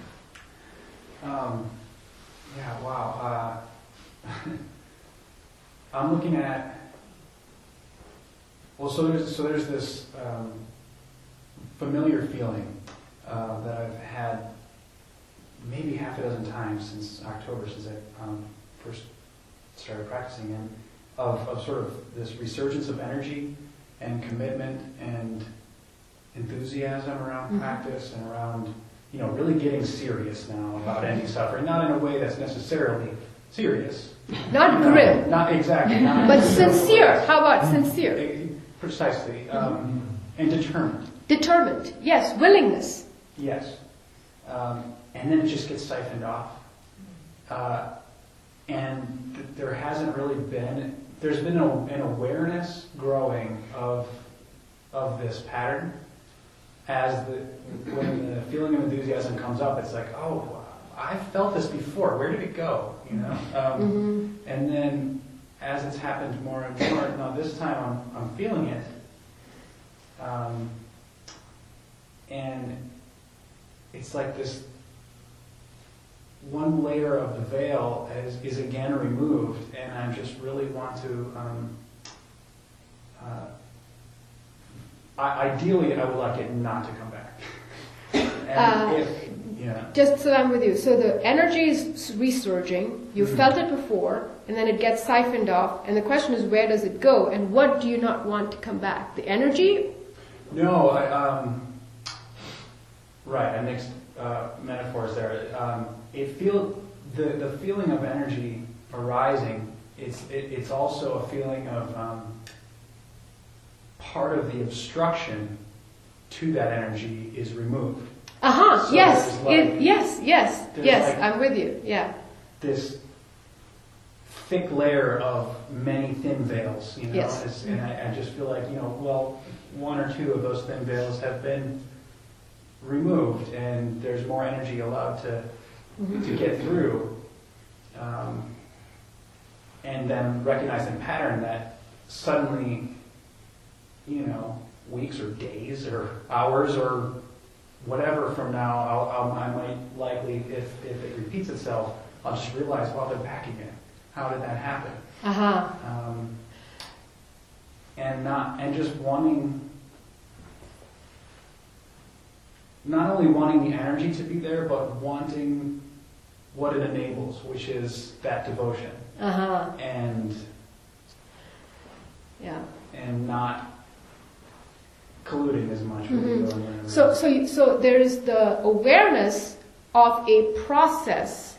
Um, yeah, wow. Uh, I'm looking at, well, so there's, so there's this um, familiar feeling uh, that I've had maybe half a dozen times since October, since I um, first started practicing, and of, of sort of this resurgence of energy and commitment and enthusiasm around Mm-hmm. practice and around, you know, really getting serious now about ending suffering, not in a way that's necessarily serious. Not No, grim, Not exactly. Not but in a sincere. How about way. sincere? Eh, Precisely. Um, and determined. Determined. Yes, willingness. Yes. Um, and then it just gets siphoned off. Uh, and th- there hasn't really been, there's been a, an awareness growing of, of this pattern. As the, when the feeling of enthusiasm comes up, it's like, oh, I felt this before. Where did it go? You know. Um, Mm-hmm. And then, as it's happened more and more, now this time I'm I'm feeling it, um, and it's like this one layer of the veil is, is again removed, and I just really want to. Um, uh, I, ideally, I would like it not to come back. And Uh, if, yeah. Just so I'm with you. So the energy is resurging. You Mhm. felt it before, and then it gets siphoned off. And the question is, where does it go? And what do you not want to come back? The energy? No, I, um, right, I mixed uh, metaphors there. Um, it feel the the feeling of energy arising. It's it, it's also a feeling of um, part of the obstruction to that energy is removed. Uh huh. So yes. there's like- it, yes. Yes. there's Yes. like- I'm with you. Yeah. This thick layer of many thin veils, you know, Yes. It's- and I, I just feel like, you know, well, one or two of those thin veils have been removed, and there's more energy allowed to Mhm. to get through, um, and then recognize the pattern that suddenly, you know, weeks or days or hours or whatever from now, I'll, I'll, I might likely, if, if it repeats itself, I'll just realize, well, they're back again. How did that happen? Uh huh. Um, and not, and just wanting, not only wanting the energy to be there, but wanting what it enables, which is that devotion, Uh huh. and Yeah. and not colluding as much with Mhm. the ego. and So, so, you- so there is the awareness of a process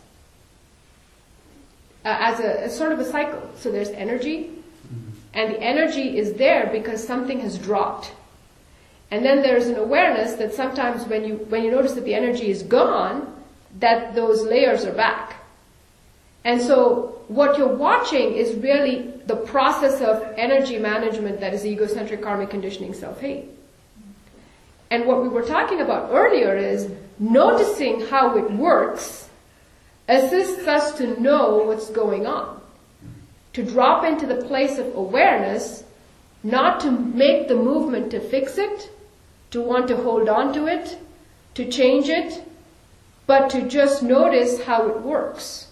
uh, as a as sort of a cycle. So there's energy, Mhm. and the energy is there because something has dropped. And then there's an awareness that sometimes when you when you notice that the energy is gone, that those layers are back. And so what you're watching is really the process of energy management that is egocentric karmic conditioning self-hate. And what we were talking about earlier is noticing how it works assists us to know what's going on. To drop into the place of awareness, not to make the movement to fix it, to want to hold on to it, to change it, but to just notice how it works.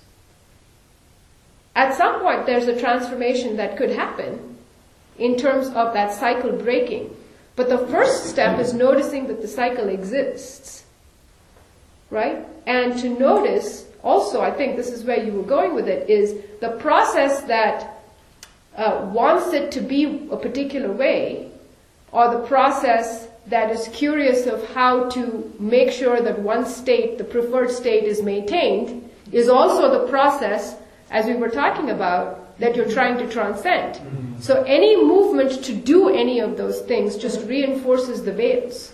At some point there's a transformation that could happen in terms of that cycle breaking. But the first step is noticing that the cycle exists. Right? And to notice, also, I think this is where you were going with it, is the process that uh, wants it to be a particular way, or the process that is curious of how to make sure that one state, the preferred state, is maintained, is also the process, as we were talking about, that you're trying to transcend. Mhm. So any movement to do any of those things just reinforces the veils.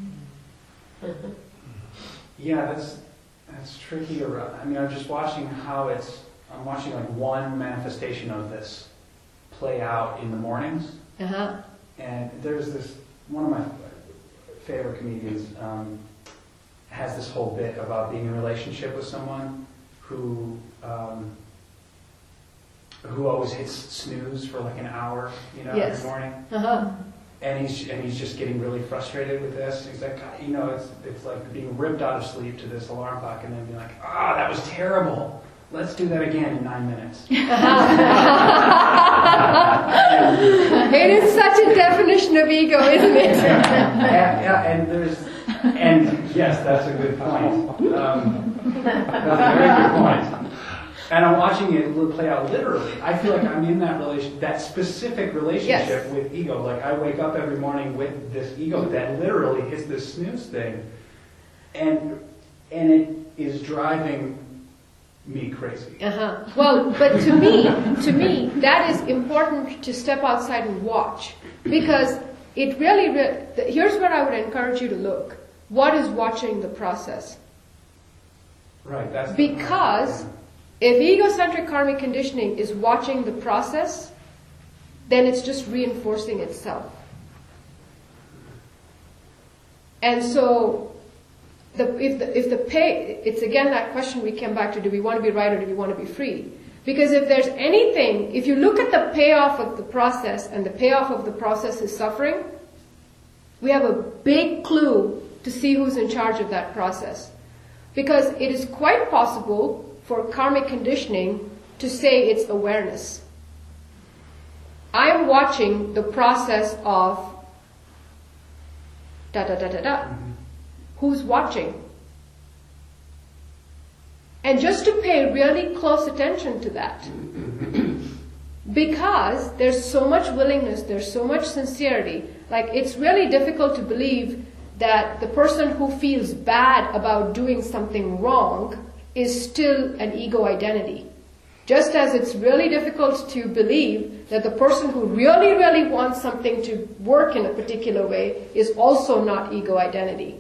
Yeah, that's that's tricky. Around, I mean, I'm just watching how it's. I'm watching like one manifestation of this play out in the mornings, Uh-huh. and there's this one of my favorite comedians um, has this whole bit about being in a relationship with someone who um, who always hits snooze for like an hour, you know, Yes. every morning. Uh-huh. And he's and he's just getting really frustrated with this. He's like, God, you know, it's it's like being ripped out of sleep to this alarm clock, and then being like, ah, that was terrible. Let's do that again in nine minutes. It is such a definition of ego, isn't it? yeah, yeah, and there's and yes, that's a good point. Um, that's a very good point. And I'm watching it play out literally. I feel like I'm in that relation, that specific relationship Yes. with ego. Like I wake up every morning with this ego that literally hits this snooze thing, and and it is driving me crazy. Uh-huh. Well, but to me, to me, that is important to step outside and watch, because it really, re- here's where I would encourage you to look. What is watching the process? Right. That's the Because point. if egocentric karmic conditioning is watching the process, then it's just reinforcing itself. And so, the, if the if the pay, it's again that question we came back to: do we want to be right or do we want to be free? Because if there's anything, if you look at the payoff of the process, and the payoff of the process is suffering, we have a big clue to see who's in charge of that process. Because it is quite possible for karmic conditioning to say it's awareness. I am watching the process of da da da da da. Mhm. Who's watching? And just to pay really close attention to that. Because there's so much willingness, there's so much sincerity. Like, it's really difficult to believe that the person who feels bad about doing something wrong is still an ego identity. Just as it's really difficult to believe that the person who really, really wants something to work in a particular way is also not ego identity.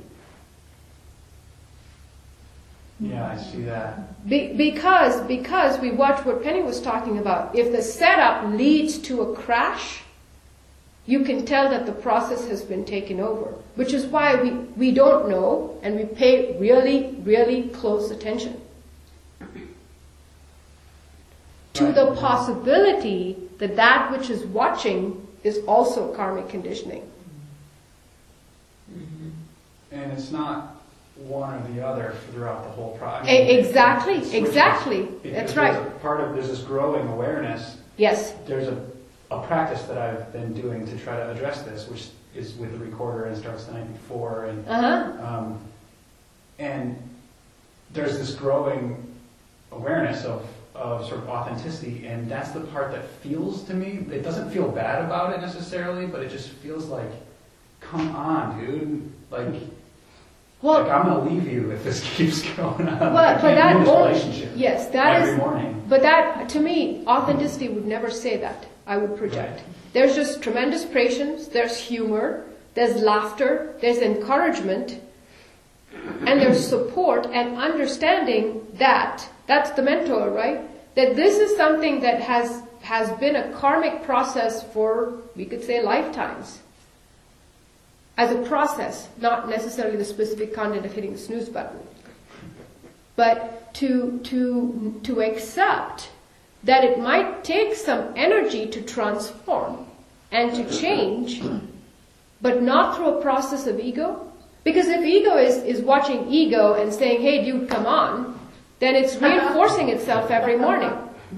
Yeah, I see that. Be- because, because we watch what Penny was talking about. If the setup leads to a crash, you can tell that the process has been taken over. Which is why we, we don't know, and we pay really, really close attention to Right. the possibility that that which is watching is also karmic conditioning. And it's not one or the other throughout the whole process. E- exactly, exactly. That's right. There's a part of there's this growing awareness. Yes. There's a, a practice that I've been doing to try to address this, which is with the recorder and starts the night before, and Uh-huh. um, and there's this growing awareness of of sort of authenticity, and that's the part that feels to me. It doesn't feel bad about it necessarily, but it just feels like, come on, dude, like. Well, like, I'm going to leave you if this keeps going on. Well, I but can't that do this only- relationship yes, that every is- morning. But that, to me, authenticity would never say that. I would project. Right. There's just tremendous patience, there's humor, there's laughter, there's encouragement, and there's support and understanding that, that's the mentor, right? That this is something that has, has been a karmic process for, we could say, lifetimes. As a process, not necessarily the specific content of hitting the snooze button. But to, to, to accept that it might take some energy to transform and to change, but not through a process of ego. Because if ego is, is watching ego and saying, hey dude, come on, then it's reinforcing itself every morning.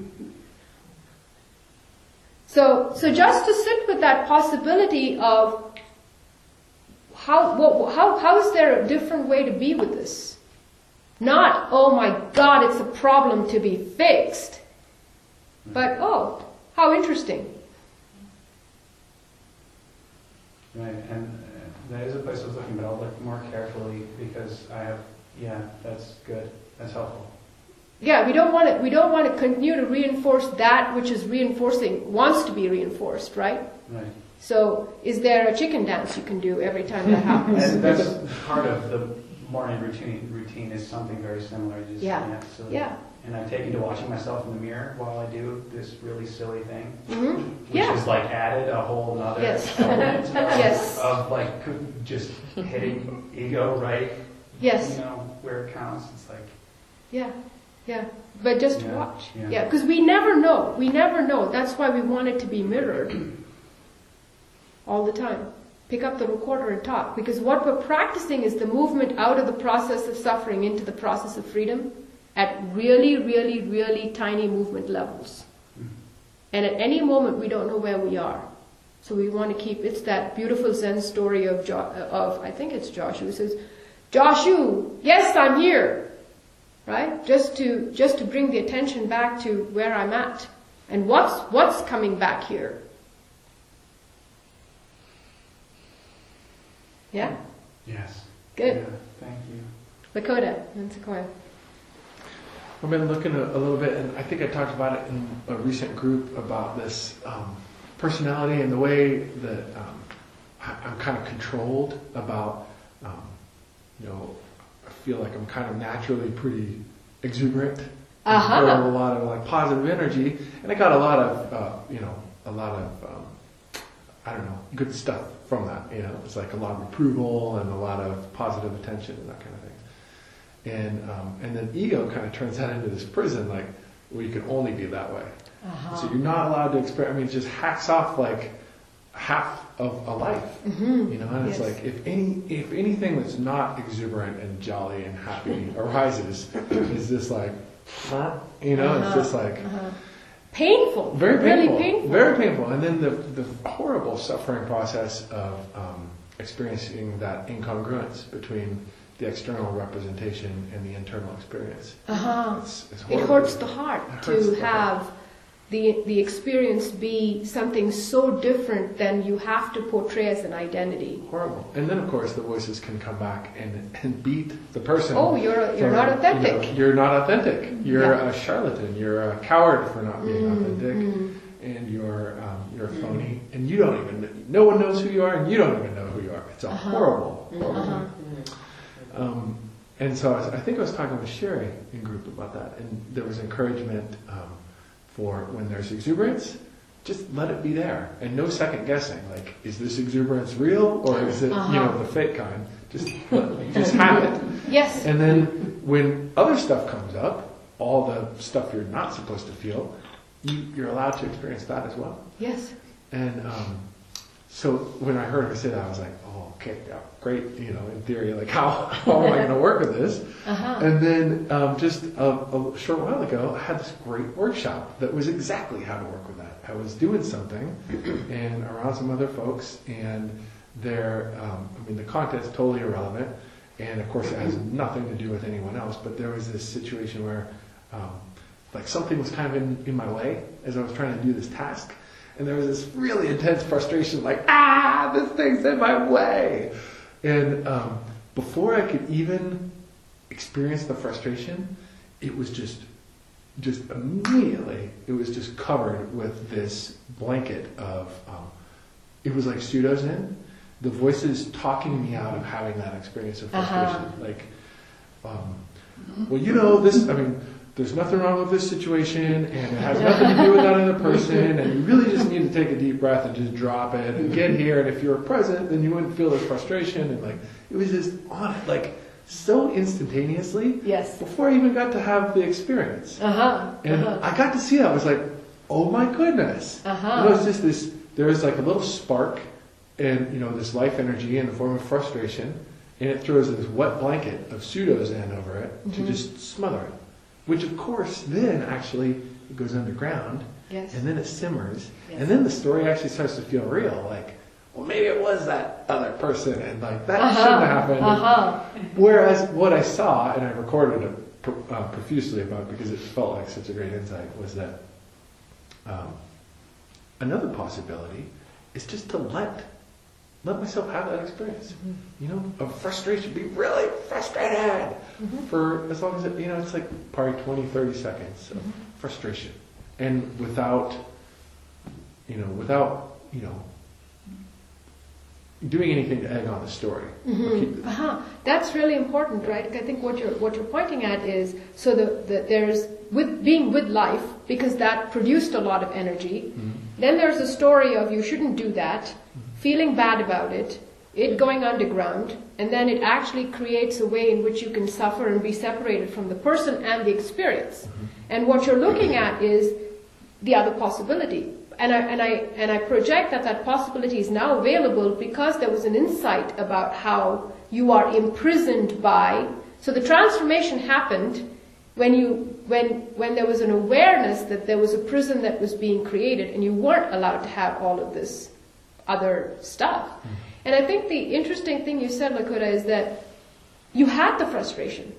So, so just to sit with that possibility of how, what, how, how is there a different way to be with this? Not, oh my God, it's a problem to be fixed. But, oh, how interesting. Right, and uh, that is a place I was looking, but I'll look more carefully because I have, yeah, that's good. That's helpful. Yeah, we don't want to, we don't want to continue to reinforce that which is reinforcing, wants to be reinforced, right? Right. So, is there a chicken dance you can do every time that happens? And that's part of the morning routine routine is something very similar. Just, Yeah. yeah, silly. Yeah. And I've taken to watching myself in the mirror while I do this really silly thing, Mm-hmm. which Yeah. has like added a whole nother Yes. element of, Yes. of like just hitting ego right, Yes. you know, where it counts. It's like, Yeah. Yeah. But just Yeah, watch. yeah. Yeah. Because we never know. We never know. That's why we want it to be mirrored all the time. Pick up the recorder and talk. Because what we're practicing is the movement out of the process of suffering into the process of freedom at really, really, really tiny movement levels. And at any moment, we don't know where we are. So we want to keep, it's that beautiful Zen story of, jo- of I think it's Joshua, who says, Joshua, yes, I'm here. Right? Just to, just to bring the attention back to where I'm at. And what's, what's coming back here? Yeah? yes. Good. Yeah, thank you. Lakota and Sequoia. I've been looking a, a little bit, and I think I talked about it in a recent group about this um, personality and the way that um, I, I'm kind of controlled about, um, you know, I feel like I'm kind of naturally pretty exuberant. Uh-huh. Full of a lot of like positive energy, and I got a lot of, uh, you know, a lot of, um, I don't know, good stuff from that. You know, it's like a lot of approval and a lot of positive attention and that kind of thing. And um, and then ego kind of turns that into this prison, like where you can only be that way. Uh-huh. So you're not allowed to experiment. I mean, it just hacks off like half of a life. Mm-hmm. You know, and it's Yes. like if any if anything that's not exuberant and jolly and happy arises, is this like, huh? You know, Uh-huh. it's just like Uh-huh. Painful. very painful, Really painful. very painful. And then the the horrible suffering process of um, experiencing that incongruence between the external representation and the internal experience. Uh-huh. It's, it's It horrible. hurts the heart It to hurts the have the the experience be something so different than you have to portray as an identity. Horrible. And then, of course, the voices can come back and, and beat the person. Oh, you're you're for, not you authentic. know, you're not authentic. You're Yeah. a charlatan. You're a coward for not being Mm, authentic. mm. And you're um, you're a phony. And you don't even, no one knows who you are, and you don't even know who you are. It's a Uh-huh. horrible, horrible Uh-huh. Um, and so I, was, I think I was talking with Sherry in group about that, and there was encouragement um, for when there's exuberance, just let it be there, and no second guessing. Like, is this exuberance real, or is it Uh-huh. you know the fake kind? Just let, just have it. Yes. And then when other stuff comes up, all the stuff you're not supposed to feel, you, you're allowed to experience that as well. Yes. And um, so when I heard her say that, I was like, oh, okay, yeah, great, you know, in theory, like how, how am I going to work with this? Uh-huh. And then um, just a, a short while ago, I had this great workshop that was exactly how to work with that. I was doing something and around some other folks, and they're, um, I mean, the content's totally irrelevant, and of course it has nothing to do with anyone else, but there was this situation where um, like something was kind of in, in my way as I was trying to do this task. And there was this really intense frustration, like, ah, this thing's in my way. And um, before I could even experience the frustration, it was just, just immediately, it was just covered with this blanket of, um, it was like pseudo-zen. The voices talking me out of having that experience of frustration. Uh-huh. Like, um, well, you know, this, I mean, there's nothing wrong with this situation, and it has nothing to do with that other person, and you really just need to take a deep breath and just drop it and get here, and if you were present, then you wouldn't feel this frustration, and like, it was just on it, like, so instantaneously, Yes. before I even got to have the experience. Uh-huh. And Uh-huh. I got to see that, I was like, oh my goodness. Uh-huh. You know, it's just this, there was like a little spark, and, you know, this life energy in the form of frustration, and it throws this wet blanket of pseudo-zen over it Mm-hmm. to just smother it. Which of course then actually it goes underground, Yes. and then it simmers, Yes. and then the story actually starts to feel real. Like, well, maybe it was that other person, and like that Uh-huh. shouldn't have happened. Uh-huh. Whereas what I saw, and I recorded it pro- uh, profusely about because it felt like such a great insight, was that um, another possibility is just to let let myself have that experience. Mm-hmm. You know, of frustration, be really frustrated Mm-hmm. for as long as it, you know, it's like probably twenty, thirty seconds of Mm-hmm. frustration. And without, you know, without, you know, doing anything to egg on the story. Or keep the- Uh-huh. That's really important, right? I think what you're what you're pointing at is so the, the there's with being with life because that produced a lot of energy. Then there's a story of you shouldn't do that, feeling bad about it, it going underground, and then it actually creates a way in which you can suffer and be separated from the person and the experience. And what you're looking at is the other possibility. And I, and I, and I project that that possibility is now available because there was an insight about how you are imprisoned by. So the transformation happened when you, when, when there was an awareness that there was a prison that was being created and you weren't allowed to have all of this other stuff. And I think the interesting thing you said, Lakota, is that you had the frustration.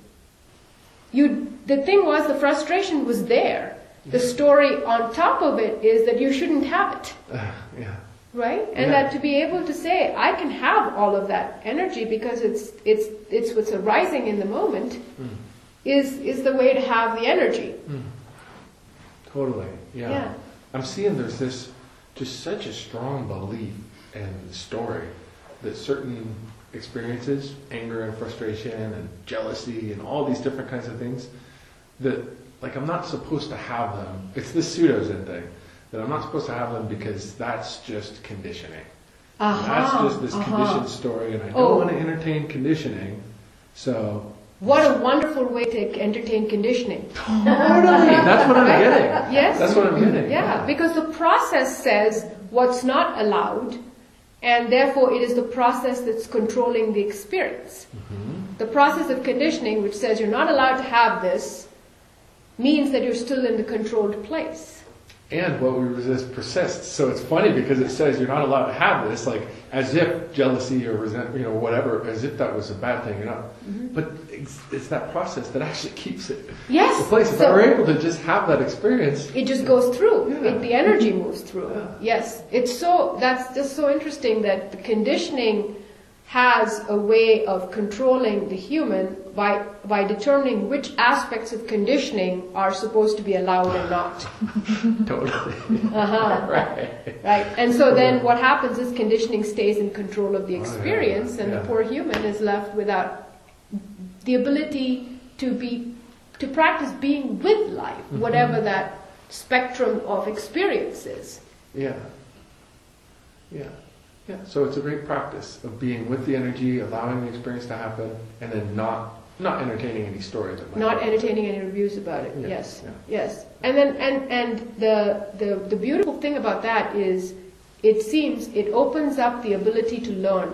You, the thing was, the frustration was there. The story on top of it is that you shouldn't have it. Uh, yeah. Right? And Yeah. that to be able to say, I can have all of that energy because it's it's it's what's arising in the moment Mm. is is the way to have the energy. Mm. Totally. Yeah. Yeah. I'm seeing there's this just such a strong belief in the story that certain experiences, anger and frustration and jealousy and all these different kinds of things, that like I'm not supposed to have them. It's this pseudo Zen thing that I'm not supposed to have them because that's just conditioning. Uh-huh. That's just this uh-huh. conditioned story, and I don't Oh. want to entertain conditioning. So What a wonderful way to entertain conditioning. totally, that's what I'm Right? getting. Yes. That's what I'm getting. Yeah, because the process says what's not allowed, and therefore it is the process that's controlling the experience. Mm-hmm. The process of conditioning, which says you're not allowed to have this, means that you're still in the controlled place. And what we resist persists. So it's funny because it says you're not allowed to have this, like as if jealousy or resentment, you know, whatever, as if that was a bad thing. You're not. But it's, it's that process that actually keeps it Yes. the place. If so I were able to just have that experience, it just goes through. Yeah. It, the energy moves through. Yeah. Yes. It's so, that's just so interesting that the conditioning has a way of controlling the human by by determining which aspects of conditioning are supposed to be allowed and not. totally. Uh-huh. Right. Right. And so then what happens is conditioning stays in control of the Oh, yeah. experience, and Yeah. the poor human is left without the ability to be to practice being with life, Mm-hmm. whatever that spectrum of experience is. Yeah. Yeah. Yeah. So it's a great practice of being with the energy, allowing the experience to happen, and then not not entertaining any story that might Not be- entertaining any reviews about it. Yeah, Yes. yeah. Yes. And then and and the, the the beautiful thing about that is it seems it opens up the ability to learn.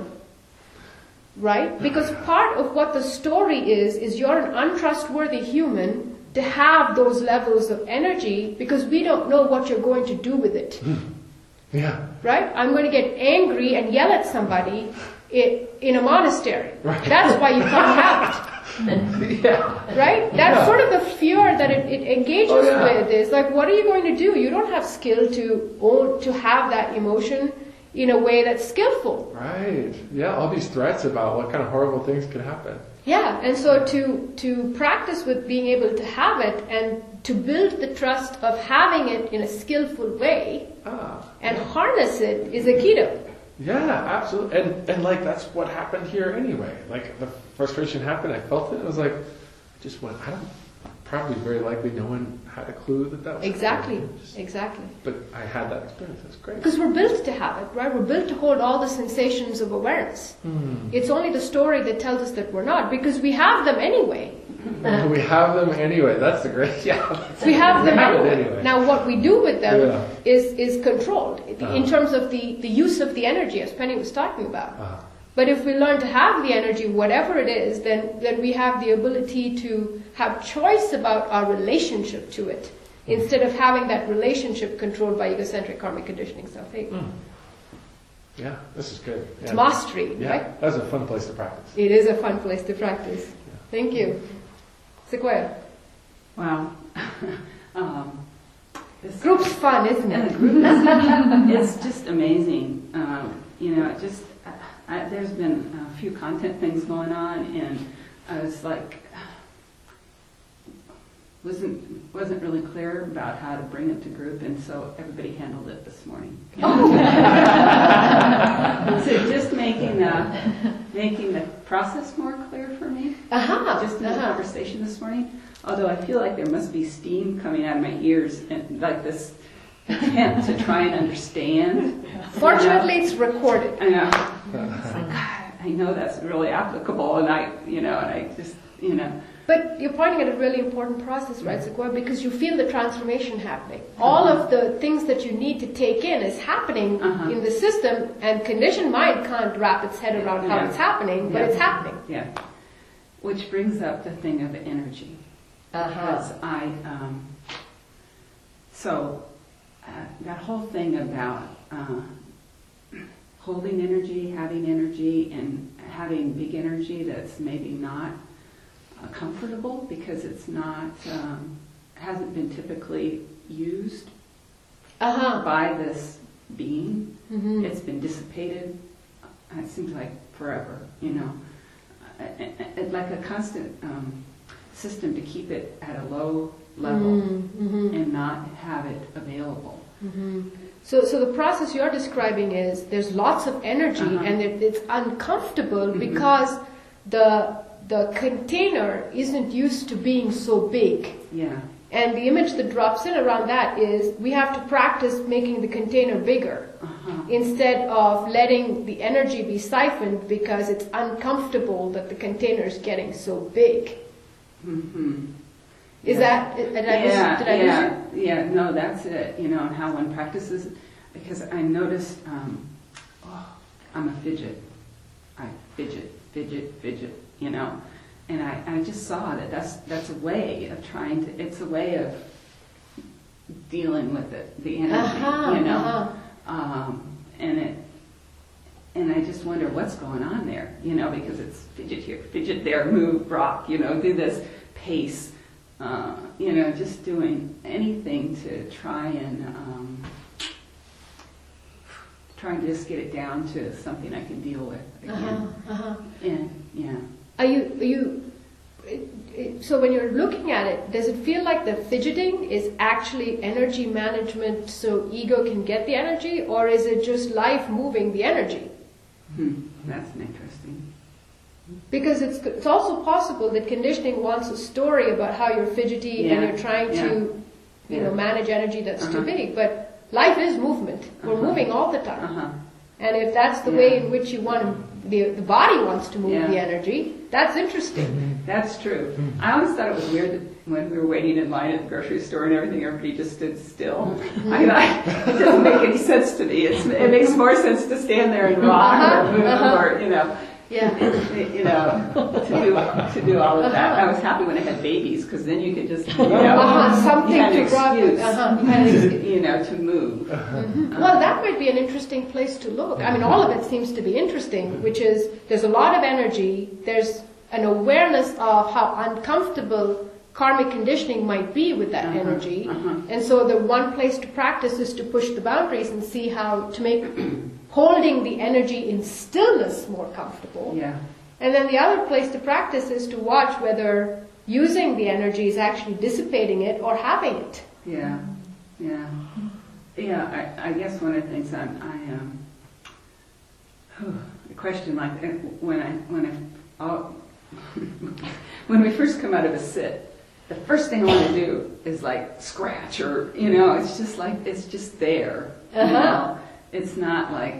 Right? Because part of what the story is is you're an untrustworthy human to have those levels of energy because we don't know what you're going to do with it. Yeah. Right? I'm going to get angry and yell at somebody i- in a monastery. Right. That's why you can't have it. Yeah. Right? That's Yeah. sort of the fear that it, it engages Oh, yeah. with. Is like, what are you going to do? You don't have skill to own, to have that emotion in a way that's skillful. Right. Yeah. All these threats about what kind of horrible things could happen. Yeah, and so to to practice with being able to have it and to build the trust of having it in a skillful way Ah. and harness it is a key to it. Yeah, absolutely. And and like that's what happened here anyway. Like the frustration happened, I felt it. I was like, I just went. I don't. Probably very likely no one had a clue that that was Exactly, happening. Just- exactly. But I had that experience. That's great. Because we're built to have it, right? We're built to hold all the sensations of awareness. Hmm. It's only the story that tells us that we're not, because we have them anyway. we have them anyway. That's the great. Yeah. We have them have it anyway. anyway. Now, what we do with them Yeah. is is controlled in Uh-huh. terms of the, the use of the energy, as Penny was talking about. Ah. But if we learn to have the energy, whatever it is, then, then we have the ability to have choice about our relationship to it, instead of having that relationship controlled by egocentric karmic conditioning self-hate. Hmm. Yeah, this is good. It's Yeah. mastery, Yeah, right? that's a fun place to practice. It is a fun place to practice. Thank you. Sequoia. Wow. um, this Group's fun, isn't and the it? group is, it's just amazing. Um, you know, it just I, I, there's been a few content things going on, and I was like, wasn't wasn't really clear about how to bring it to group, and so everybody handled it this morning. Oh. So it just made making the, making the process more clear for me. Aha. Just in the uh-huh. conversation this morning. Although I feel like there must be steam coming out of my ears and like this attempt to try and understand. Fortunately, it's recorded. I know. It's like, God, I know that's really applicable, and I, you know, and I just, you know. But you're pointing at a really important process, right, Sequoia? Because you feel the transformation happening. All of the things that you need to take in is happening Uh-huh. in the system, and conditioned mind can't wrap its head around how Yeah. it's happening, but Yeah. it's happening. Yeah. Which brings up the thing of energy. Uh-huh. Because I, um, so uh, that whole thing about uh, holding energy, having energy, and having big energy that's maybe not uh, comfortable because it's not, um, hasn't been typically used Uh-huh. by this being. Mm-hmm. It's been dissipated, uh, it seems like forever, you know. Uh, uh, uh, like a constant um, system to keep it at a low level Mm-hmm. and not have it available. Mm-hmm. So, so the process you're describing is there's lots of energy, Uh-huh. and it, it's uncomfortable Mhm. because the the container isn't used to being so big. Yeah, And the image that drops in around that is we have to practice making the container bigger uh-huh. instead of letting the energy be siphoned because it's uncomfortable that the container is getting so big. Mm-hmm. Is Yeah. that, did I miss, yeah, did I miss yeah, it? yeah, no, that's it, you know, and how one practices, because I noticed, um, oh, I'm a fidget. I fidget, fidget, fidget, you know, and I, I just saw that that's, that's a way of trying to, it's a way of dealing with it, the energy, Uh-huh, you know, uh-huh. um, and it, and I just wonder what's going on there, you know, because it's fidget here, fidget there, move, rock, you know, do this, pace, uh, you know, just doing anything to try and um, try and just get it down to something I can deal with again. Uh-huh, uh-huh. And yeah, Are you, are you, it- it- so when you're looking at it, does it feel like the fidgeting is actually energy management so ego can get the energy, or is it just life moving the energy? hmm. That's an interesting. Because it's, it's also possible that conditioning wants a story about how you're fidgety and Yeah, you're trying yeah, to, you know, yeah. manage energy that's too Uh-huh. big, but life is movement. We're Uh-huh. moving all the time. Uh-huh. And if that's the Yeah. way in which you want to, the, the body wants to move Yeah. the energy, that's interesting. That's true. I always thought it was weird that when we were waiting in line at the grocery store and everything, everybody just stood still. I thought, it doesn't make any sense to me. It's, it makes more sense to stand there and rock or move Uh-huh. or, you know, Yeah. you know, to do, to do all of that. I was happy when I had babies because then you could just, you know, Uh-huh, something you had an to rub with, excuse, uh-huh, you had an excuse. you know, to move. Well, that might be an interesting place to look. I mean, all of it seems to be interesting, which is there's a lot of energy, there's an awareness of how uncomfortable karmic conditioning might be with that Uh-huh, energy. uh-huh. And so the one place to practice is to push the boundaries and see how to make holding the energy in stillness more comfortable. Yeah. And then the other place to practice is to watch whether using the energy is actually dissipating it or having it. Yeah, yeah, yeah. I, I guess one of the things I'm, I um, a question like uh, when I when I oh, when we first come out of a sit, the first thing I want to do is like scratch or you know, it's just like it's just there. You Uh-huh. know, it's not like.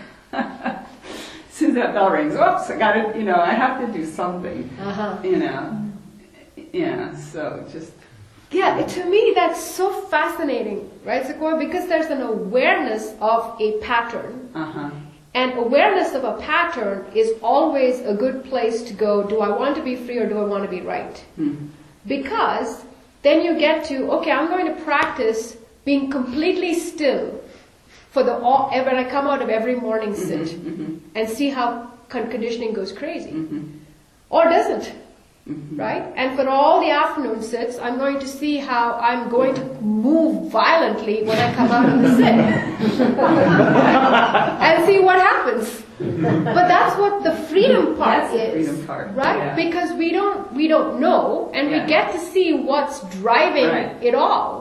As soon as that bell rings, oops, I got to, you know, I have to do something, Uh-huh. you know. Yeah, so just. Yeah, it- to me that's so fascinating, right, Sequoia? Because there's an awareness of a pattern. Uh-huh. And awareness of a pattern is always a good place to go, do I want to be free or do I want to be right? Hmm. Because then you get to, okay, I'm going to practice being completely still for the all, when I come out of every morning sit Mm-hmm. and see how con- conditioning goes crazy. Mm-hmm. Or doesn't. Mm-hmm. Right? And for all the afternoon sits, I'm going to see how I'm going to move violently when I come out of the sit. And see what happens. But that's what the freedom part That's the is. freedom part, Right? yeah. Because we don't we don't know and Yeah. we get to see what's driving Right. it all. Yeah.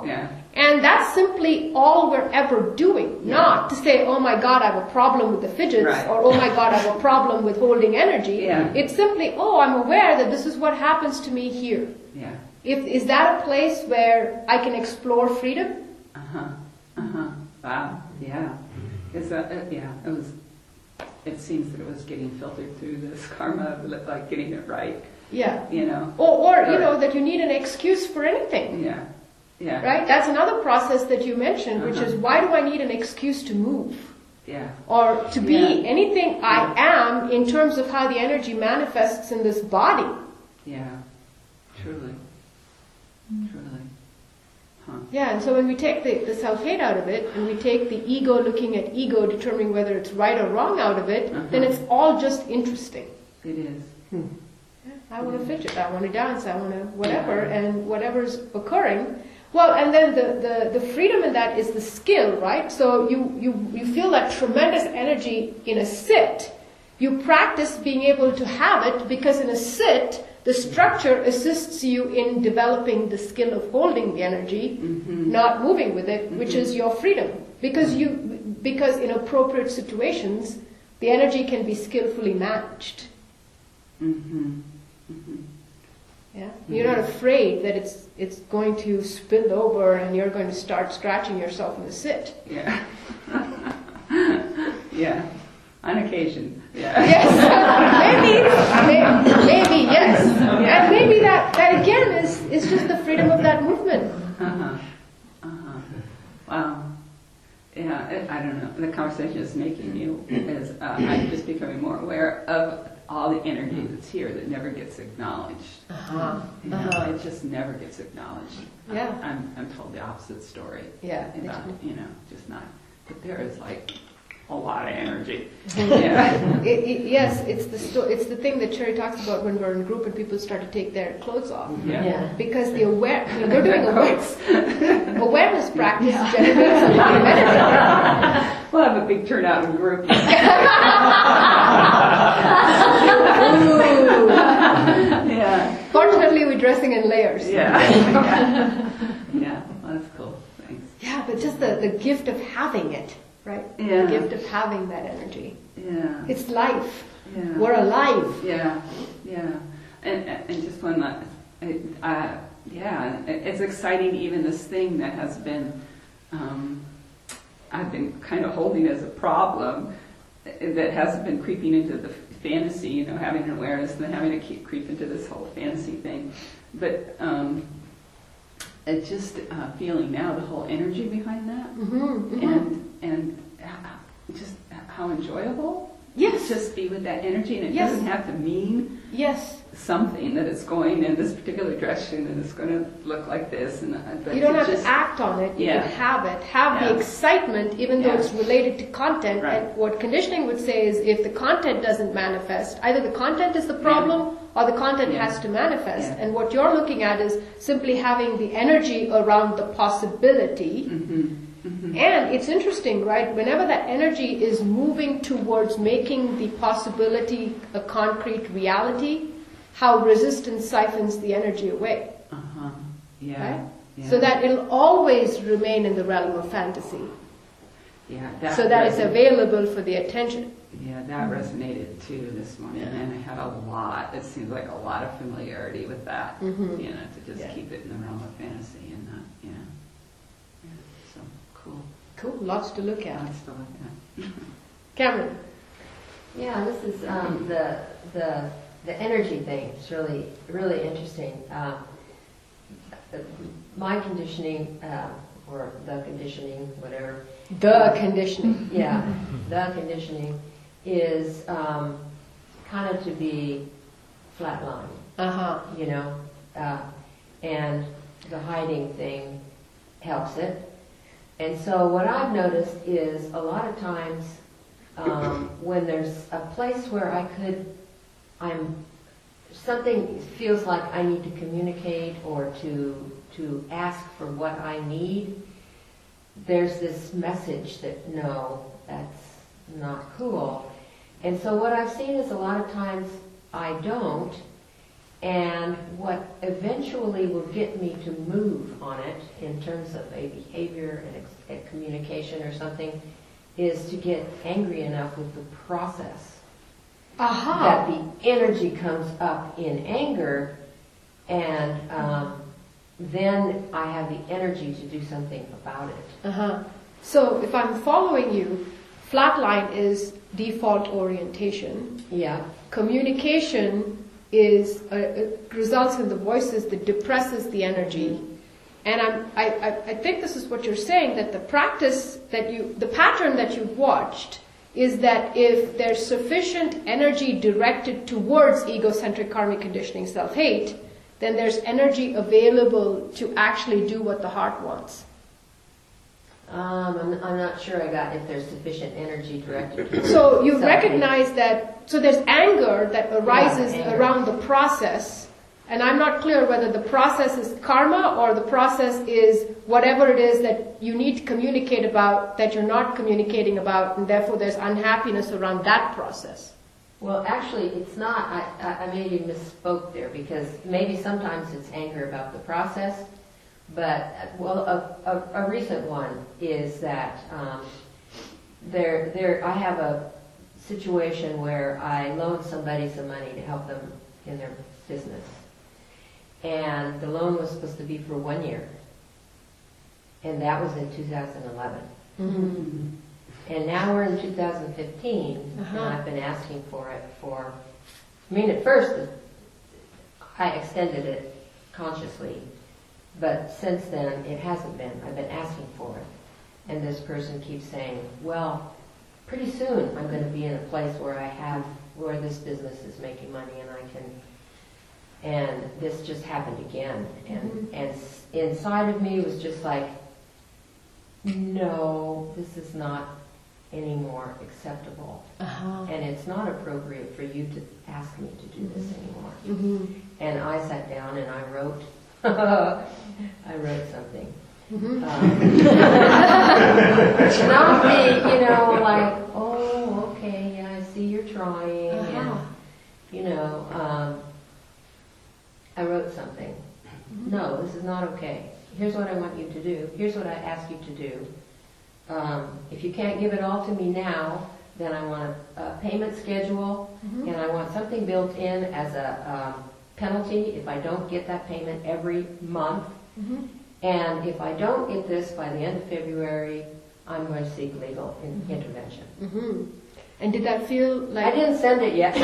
And that's simply all we're ever doing. Yeah. Not to say, oh my God, I have a problem with the fidgets, Right. or oh my God, I have a problem with holding energy. Yeah. It's simply, oh, I'm aware that this is what happens to me here. Yeah. If, is that a place where I can explore freedom? Uh-huh. Uh-huh. Wow. Yeah. Is that, uh, yeah, it was, it seems that it was getting filtered through this karma, like getting it right, Yeah. you know? Or, or you Right. know, that you need an excuse for anything. Yeah. Yeah. Right? That's another process that you mentioned, which Uh-huh. is, why do I need an excuse to move? Yeah. Or to be Yeah. anything I am in terms of how the energy manifests in this body. Yeah. Truly. Truly. Huh. Yeah, and so when we take the, the self-hate out of it, and we take the ego looking at ego, determining whether it's right or wrong out of it, Uh-huh. then it's all just interesting. It is. Yeah, I want to fidget, I want to dance, I want to whatever, and whatever's occurring. Well, and then the, the, the freedom in that is the skill, right? So you, you, you feel that tremendous energy in a sit. You practice being able to have it, because in a sit, the structure assists you in developing the skill of holding the energy, Mm-hmm. not moving with it, which Mhm. is your freedom. Because you, because in appropriate situations, the energy can be skillfully managed. Mm-hmm. Mm-hmm. Yeah, you're not afraid that it's it's going to spill over and you're going to start scratching yourself in the sit. Yeah. Yeah. On occasion. Yeah. Yes, maybe, maybe, maybe yes, Yeah. and maybe that, that again is is just the freedom of that movement. Uh-huh. Uh-huh. Wow. Yeah, I, I don't know. The conversation is making me, is, uh, I'm just becoming more aware of all the energy that's here that never gets acknowledged. Uh-huh. You know, Uh-huh. it just never gets acknowledged. Yeah. I'm, I'm told the opposite story. Yeah. About, you know, just not, but there is like a lot of energy. Mhm. Yeah. It, it, yes, it's the sto- it's the thing that Cherry talks about when we're in a group and people start to take their clothes off. Yeah. Because the aware, you know, we're doing awareness, awareness practice generates a lot of energy. We'll have a big turnout in the group. Ooh. Yeah. Fortunately, we're dressing in layers. Yeah. Yeah. Yeah. Well, that's cool. Thanks. Yeah, but just the, the gift of having it, right? Yeah. The gift of having that energy. Yeah. It's life. Yeah. We're alive. Yeah. Yeah. And and just one last, uh, yeah, it's exciting. Even this thing that has been, um, I've been kind of holding as a problem, that has been creeping into the fantasy. You know, having an awareness and then having to keep creep into this whole fantasy thing. But um, it's just uh, feeling now the whole energy behind that, Mm-hmm, mm-hmm. and and uh, just how enjoyable. Yes. Just be with that energy, and it Yes. doesn't have to mean Yes. something that it's going in this particular direction and it's going to look like this. And uh, but You don't it have just, to act on it. You Yeah. can have it. Have Yeah. the excitement, even though Yeah. it's related to content. Right. And what conditioning would say is, if the content doesn't manifest, either the content is the problem or the content Yeah. has to manifest. Yeah. And what you're looking at is simply having the energy around the possibility. Mhm. Mhm. And it's interesting, right? Whenever that energy is moving towards making the possibility a concrete reality, how resistance siphons the energy away. Uh-huh. Yeah. Right? Yeah. So that it'll always remain in the realm of fantasy. yeah, that So that it's reson- available for the attention. Yeah, that resonated too this morning, Yeah. and I had a lot. It seems like a lot of familiarity with that. Mhm. You know, to just Yeah. keep it in the realm of fantasy and not, you know. Yeah. So cool. Cool, lots to look at. Lots to look at. Cameron. Yeah, this is um, the the the energy thing. It's really really interesting. Um, my conditioning, uh, or the conditioning, whatever. The conditioning. Yeah, the conditioning is um, kind of to be flatline, Uh-huh. you know, uh, and the hiding thing helps it. And so what I've noticed is a lot of times um, when there's a place where I could, I'm, something feels like I need to communicate or to to ask for what I need, there's this message that no, that's not cool. And so what I've seen is a lot of times I don't, And what eventually will get me to move on it in terms of a behavior and ex- a communication or something is to get angry enough with the process Aha. that the energy comes up in anger, and um, then I have the energy to do something about it. Uh-huh. So if I'm following you, flatline is default orientation. Yeah. Communication is uh, uh, results in the voices that depresses the energy. And I'm, I, I, I think this is what you're saying, that the practice that you, the pattern that you've watched is that if there's sufficient energy directed towards egocentric karmic conditioning, self-hate, then there's energy available to actually do what the heart wants. Um, I'm, I'm not sure I got if there's sufficient energy directed towards So you something. recognize that, so there's anger that arises Yeah, anger. around the process, and I'm not clear whether the process is karma or the process is whatever it is that you need to communicate about that you're not communicating about, and therefore there's unhappiness around that process. Well, actually, it's not. I, I I maybe misspoke there, because maybe sometimes it's anger about the process, but well, a, a, a recent one is that um, there there I have a situation where I loaned somebody some money to help them in their business, and the loan was supposed to be for one year, and that was in two thousand eleven. Mm-hmm. And now we're in two thousand fifteen, Uh-huh. and I've been asking for it for, I mean, at first, I extended it consciously, but since then, it hasn't been. I've been asking for it. And this person keeps saying, well, pretty soon I'm going to be in a place where I have, where this business is making money and I can, and this just happened again. And, Mhm. and s- inside of me was just like, no, this is not any more acceptable. Uh-huh. And it's not appropriate for you to ask me to do this anymore. Mm-hmm. And I sat down and I wrote, I wrote something. Mm-hmm. Um, not me, you know, like, oh, okay, yeah, I see you're trying. Uh-huh. And, you know, um, I wrote something. No, this is not okay. Here's what I want you to do. Here's what I ask you to do. Um, if you can't give it all to me now, then I want a, a payment schedule, Mhm. and I want something built in as a um, penalty if I don't get that payment every month. Mm-hmm. And if I don't get this by the end of February, I'm going to seek legal in- intervention. Mm-hmm. And did that feel like... I didn't send it yet.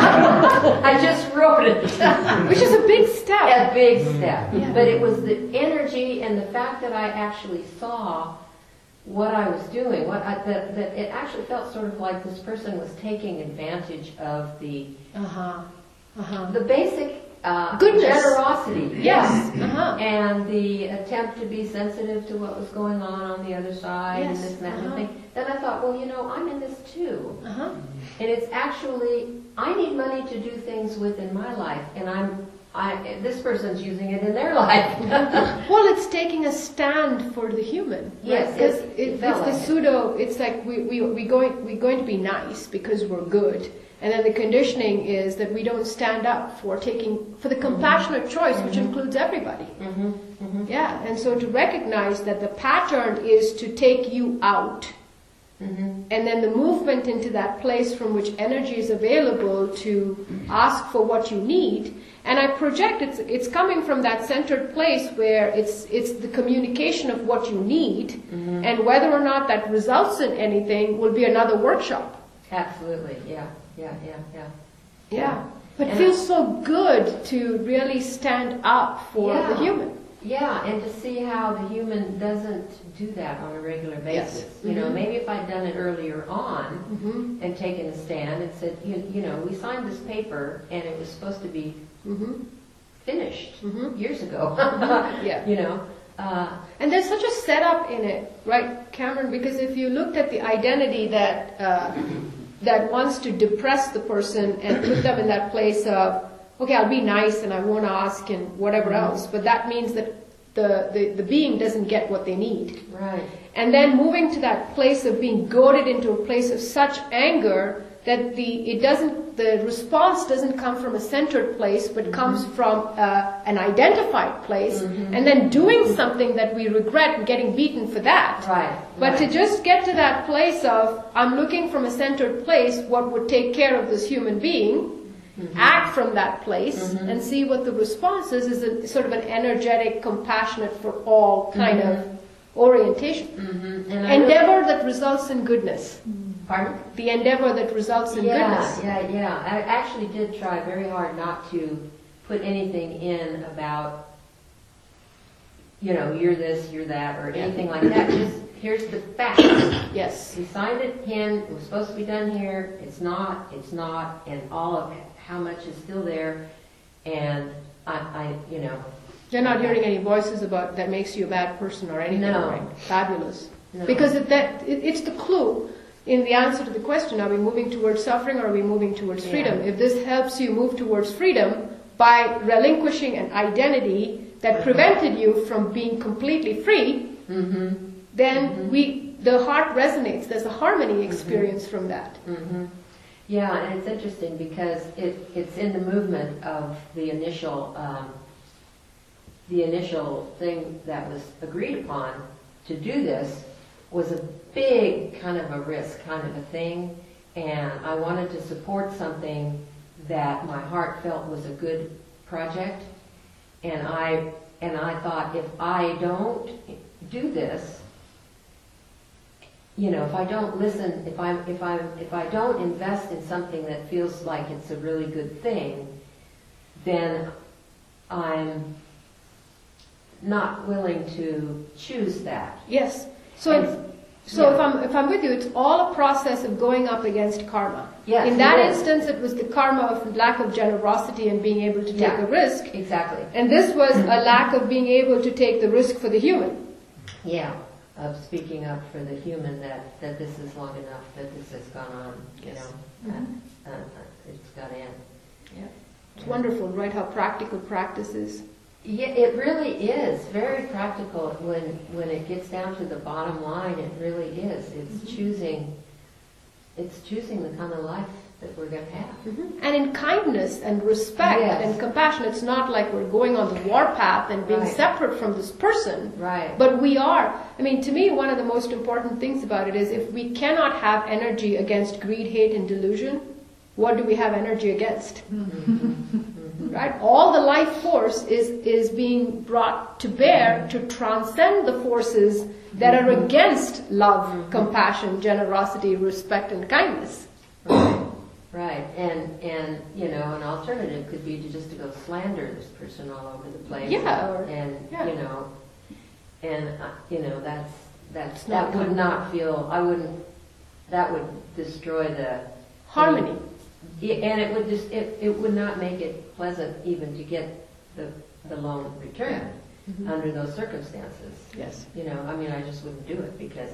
I just wrote it. Which is a big step. A big step. Yeah. But it was the energy and the fact that I actually saw what I was doing, what I, that, that it actually felt sort of like this person was taking advantage of the Uh-huh. Uh-huh. the basic uh, Goodness. generosity. Yes. Yeah. Uh-huh. And the attempt to be sensitive to what was going on on the other side Yes. and this and that Uh-huh. and thing. Then I thought, well, you know, I'm in this too. Uh-huh. And it's actually, I need money to do things with in my life, and I'm, I, this person's using it in their life. Well, it's taking a stand for the human. Yes, Because it- it, it it's felt the like it. pseudo, it's like we, we, we going, we're going to be nice because we're good. And then the conditioning is that we don't stand up for taking, for the compassionate choice, which includes everybody. Mm-hmm, mm-hmm, Yeah, and so to recognize that the pattern is to take you out. mm-hmm. And then the movement into that place from which energy is available to ask for what you need. And I project it's it's coming from that centered place where it's it's the communication of what you need, Mm-hmm. and whether or not that results in anything will be another workshop. Absolutely, yeah, yeah, yeah, yeah. Yeah. But it And feels so good to really stand up for Yeah. the human. Yeah, and to see how the human doesn't do that on a regular basis. Yes. You know, Mhm. maybe if I'd done it earlier on Mm-hmm. and taken a stand and said, you, you know, we signed this paper and it was supposed to be Mm-hmm. finished Mhm. years ago. Yeah. You know, uh, And there's such a setup in it, right, Cameron? Because if you looked at the identity that uh, that wants to depress the person and put them in that place of, okay, I'll be nice and I won't ask and whatever else, but that means that the, the, the being doesn't get what they need. right. And then moving to that place of being goaded into a place of such anger that the it doesn't the response doesn't come from a centered place, but comes from uh, an identified place, and then doing something that we regret and getting beaten for that. Right. But right. to just get to that place of, I'm looking from a centered place, what would take care of this human being, act from that place, and see what the response is, is a, sort of an energetic, compassionate for all kind of orientation. Mm-hmm. And I Endeavor that results in goodness. Pardon? The endeavor that results in yeah, goodness. Yeah, yeah. I actually did try very hard not to put anything in about, you know, you're this, you're that, or anything like that. Just, here's the facts. Yes. We signed it in, it was supposed to be done here, it's not, it's not, and all of how much is still there, and I, I you know. You're not hearing any voices about that makes you a bad person or anything, No. right? Fabulous. No. Because it, that it, it's the clue in the answer to the question, are we moving towards suffering or are we moving towards Yeah. freedom? If this helps you move towards freedom by relinquishing an identity that prevented you from being completely free, Mm-hmm. then Mhm. we the heart resonates. There's a harmony experience from that. Mm-hmm. Yeah, and it's interesting because it, it's in the movement of the initial um, the initial thing that was agreed upon to do this was a big kind of a risk kind of a thing, and I wanted to support something that my heart felt was a good project, and I and I thought if I don't do this, you know, if I don't listen, if I if I if I don't invest in something that feels like it's a really good thing, then I'm not willing to choose that. Yes. So And- if, so yeah. if I'm if I'm with you, it's all a process of going up against karma. Yes, In that it is. instance, it was the karma of lack of generosity and being able to take Yeah. a risk. Exactly. And this was a lack of being able to take the risk for the human. Yeah. Of speaking up for the human that, that this is long enough, that this has gone on, you Yes. know, uh, uh, it's got to end. It's wonderful, right? How practical practice is. Yeah, it really is very practical when when it gets down to the bottom line. It really is. It's choosing. It's choosing the kind of life that we're going to have. And in kindness and respect Yes. and compassion, it's not like we're going on the warpath and being Right. separate from this person. Right. But we are. I mean, to me, one of the most important things about it is if we cannot have energy against greed, hate, and delusion, what do we have energy against? Right? All the life force is, is being brought to bear to transcend the forces that are against love, compassion, generosity, respect, and kindness. Right. Right. And and you know, an alternative could be to just to go slander this person all over the place. Yeah, or- and yeah. you know, and uh, you know that's that's It's not that would kind. not feel. I wouldn't. That would destroy the Harmony. Yeah, and it would just it, it would not make it pleasant even to get the the loan returned Mhm. under those circumstances. Yes. You know, I mean, I just wouldn't do it because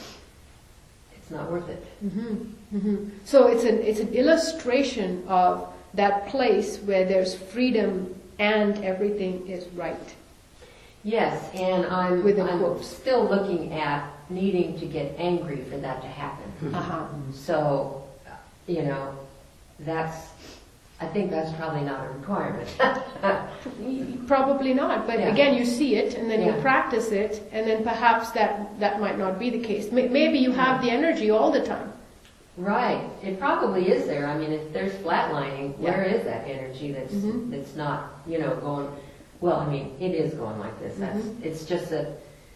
it's not worth it. hmm hmm So it's an it's an illustration of that place where there's freedom and everything is right. Yes, and I'm, Within I'm quotes. still looking at needing to get angry for that to happen. Uh-huh. So, you know, that's, I think that's probably not a requirement. Probably not, but Yeah. again, you see it and then you Yeah. practice it, and then perhaps that that might not be the case. May- Maybe you have the energy all the time. Right, it probably is there. I mean, if there's flatlining, Yeah. where is that energy that's Mhm. that's not, you know, going? Well, I mean, it is going like this. That's Mhm. it's just that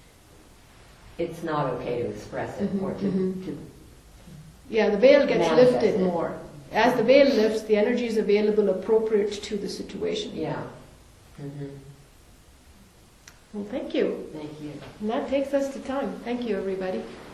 it's not okay to express it Mhm, or to, mhm. to Yeah, the veil gets Manifest lifted it. more. As the veil lifts, the energy is available appropriate to the situation. yeah. hmm Well, thank you. Thank you. And that takes us to time. Thank you, everybody.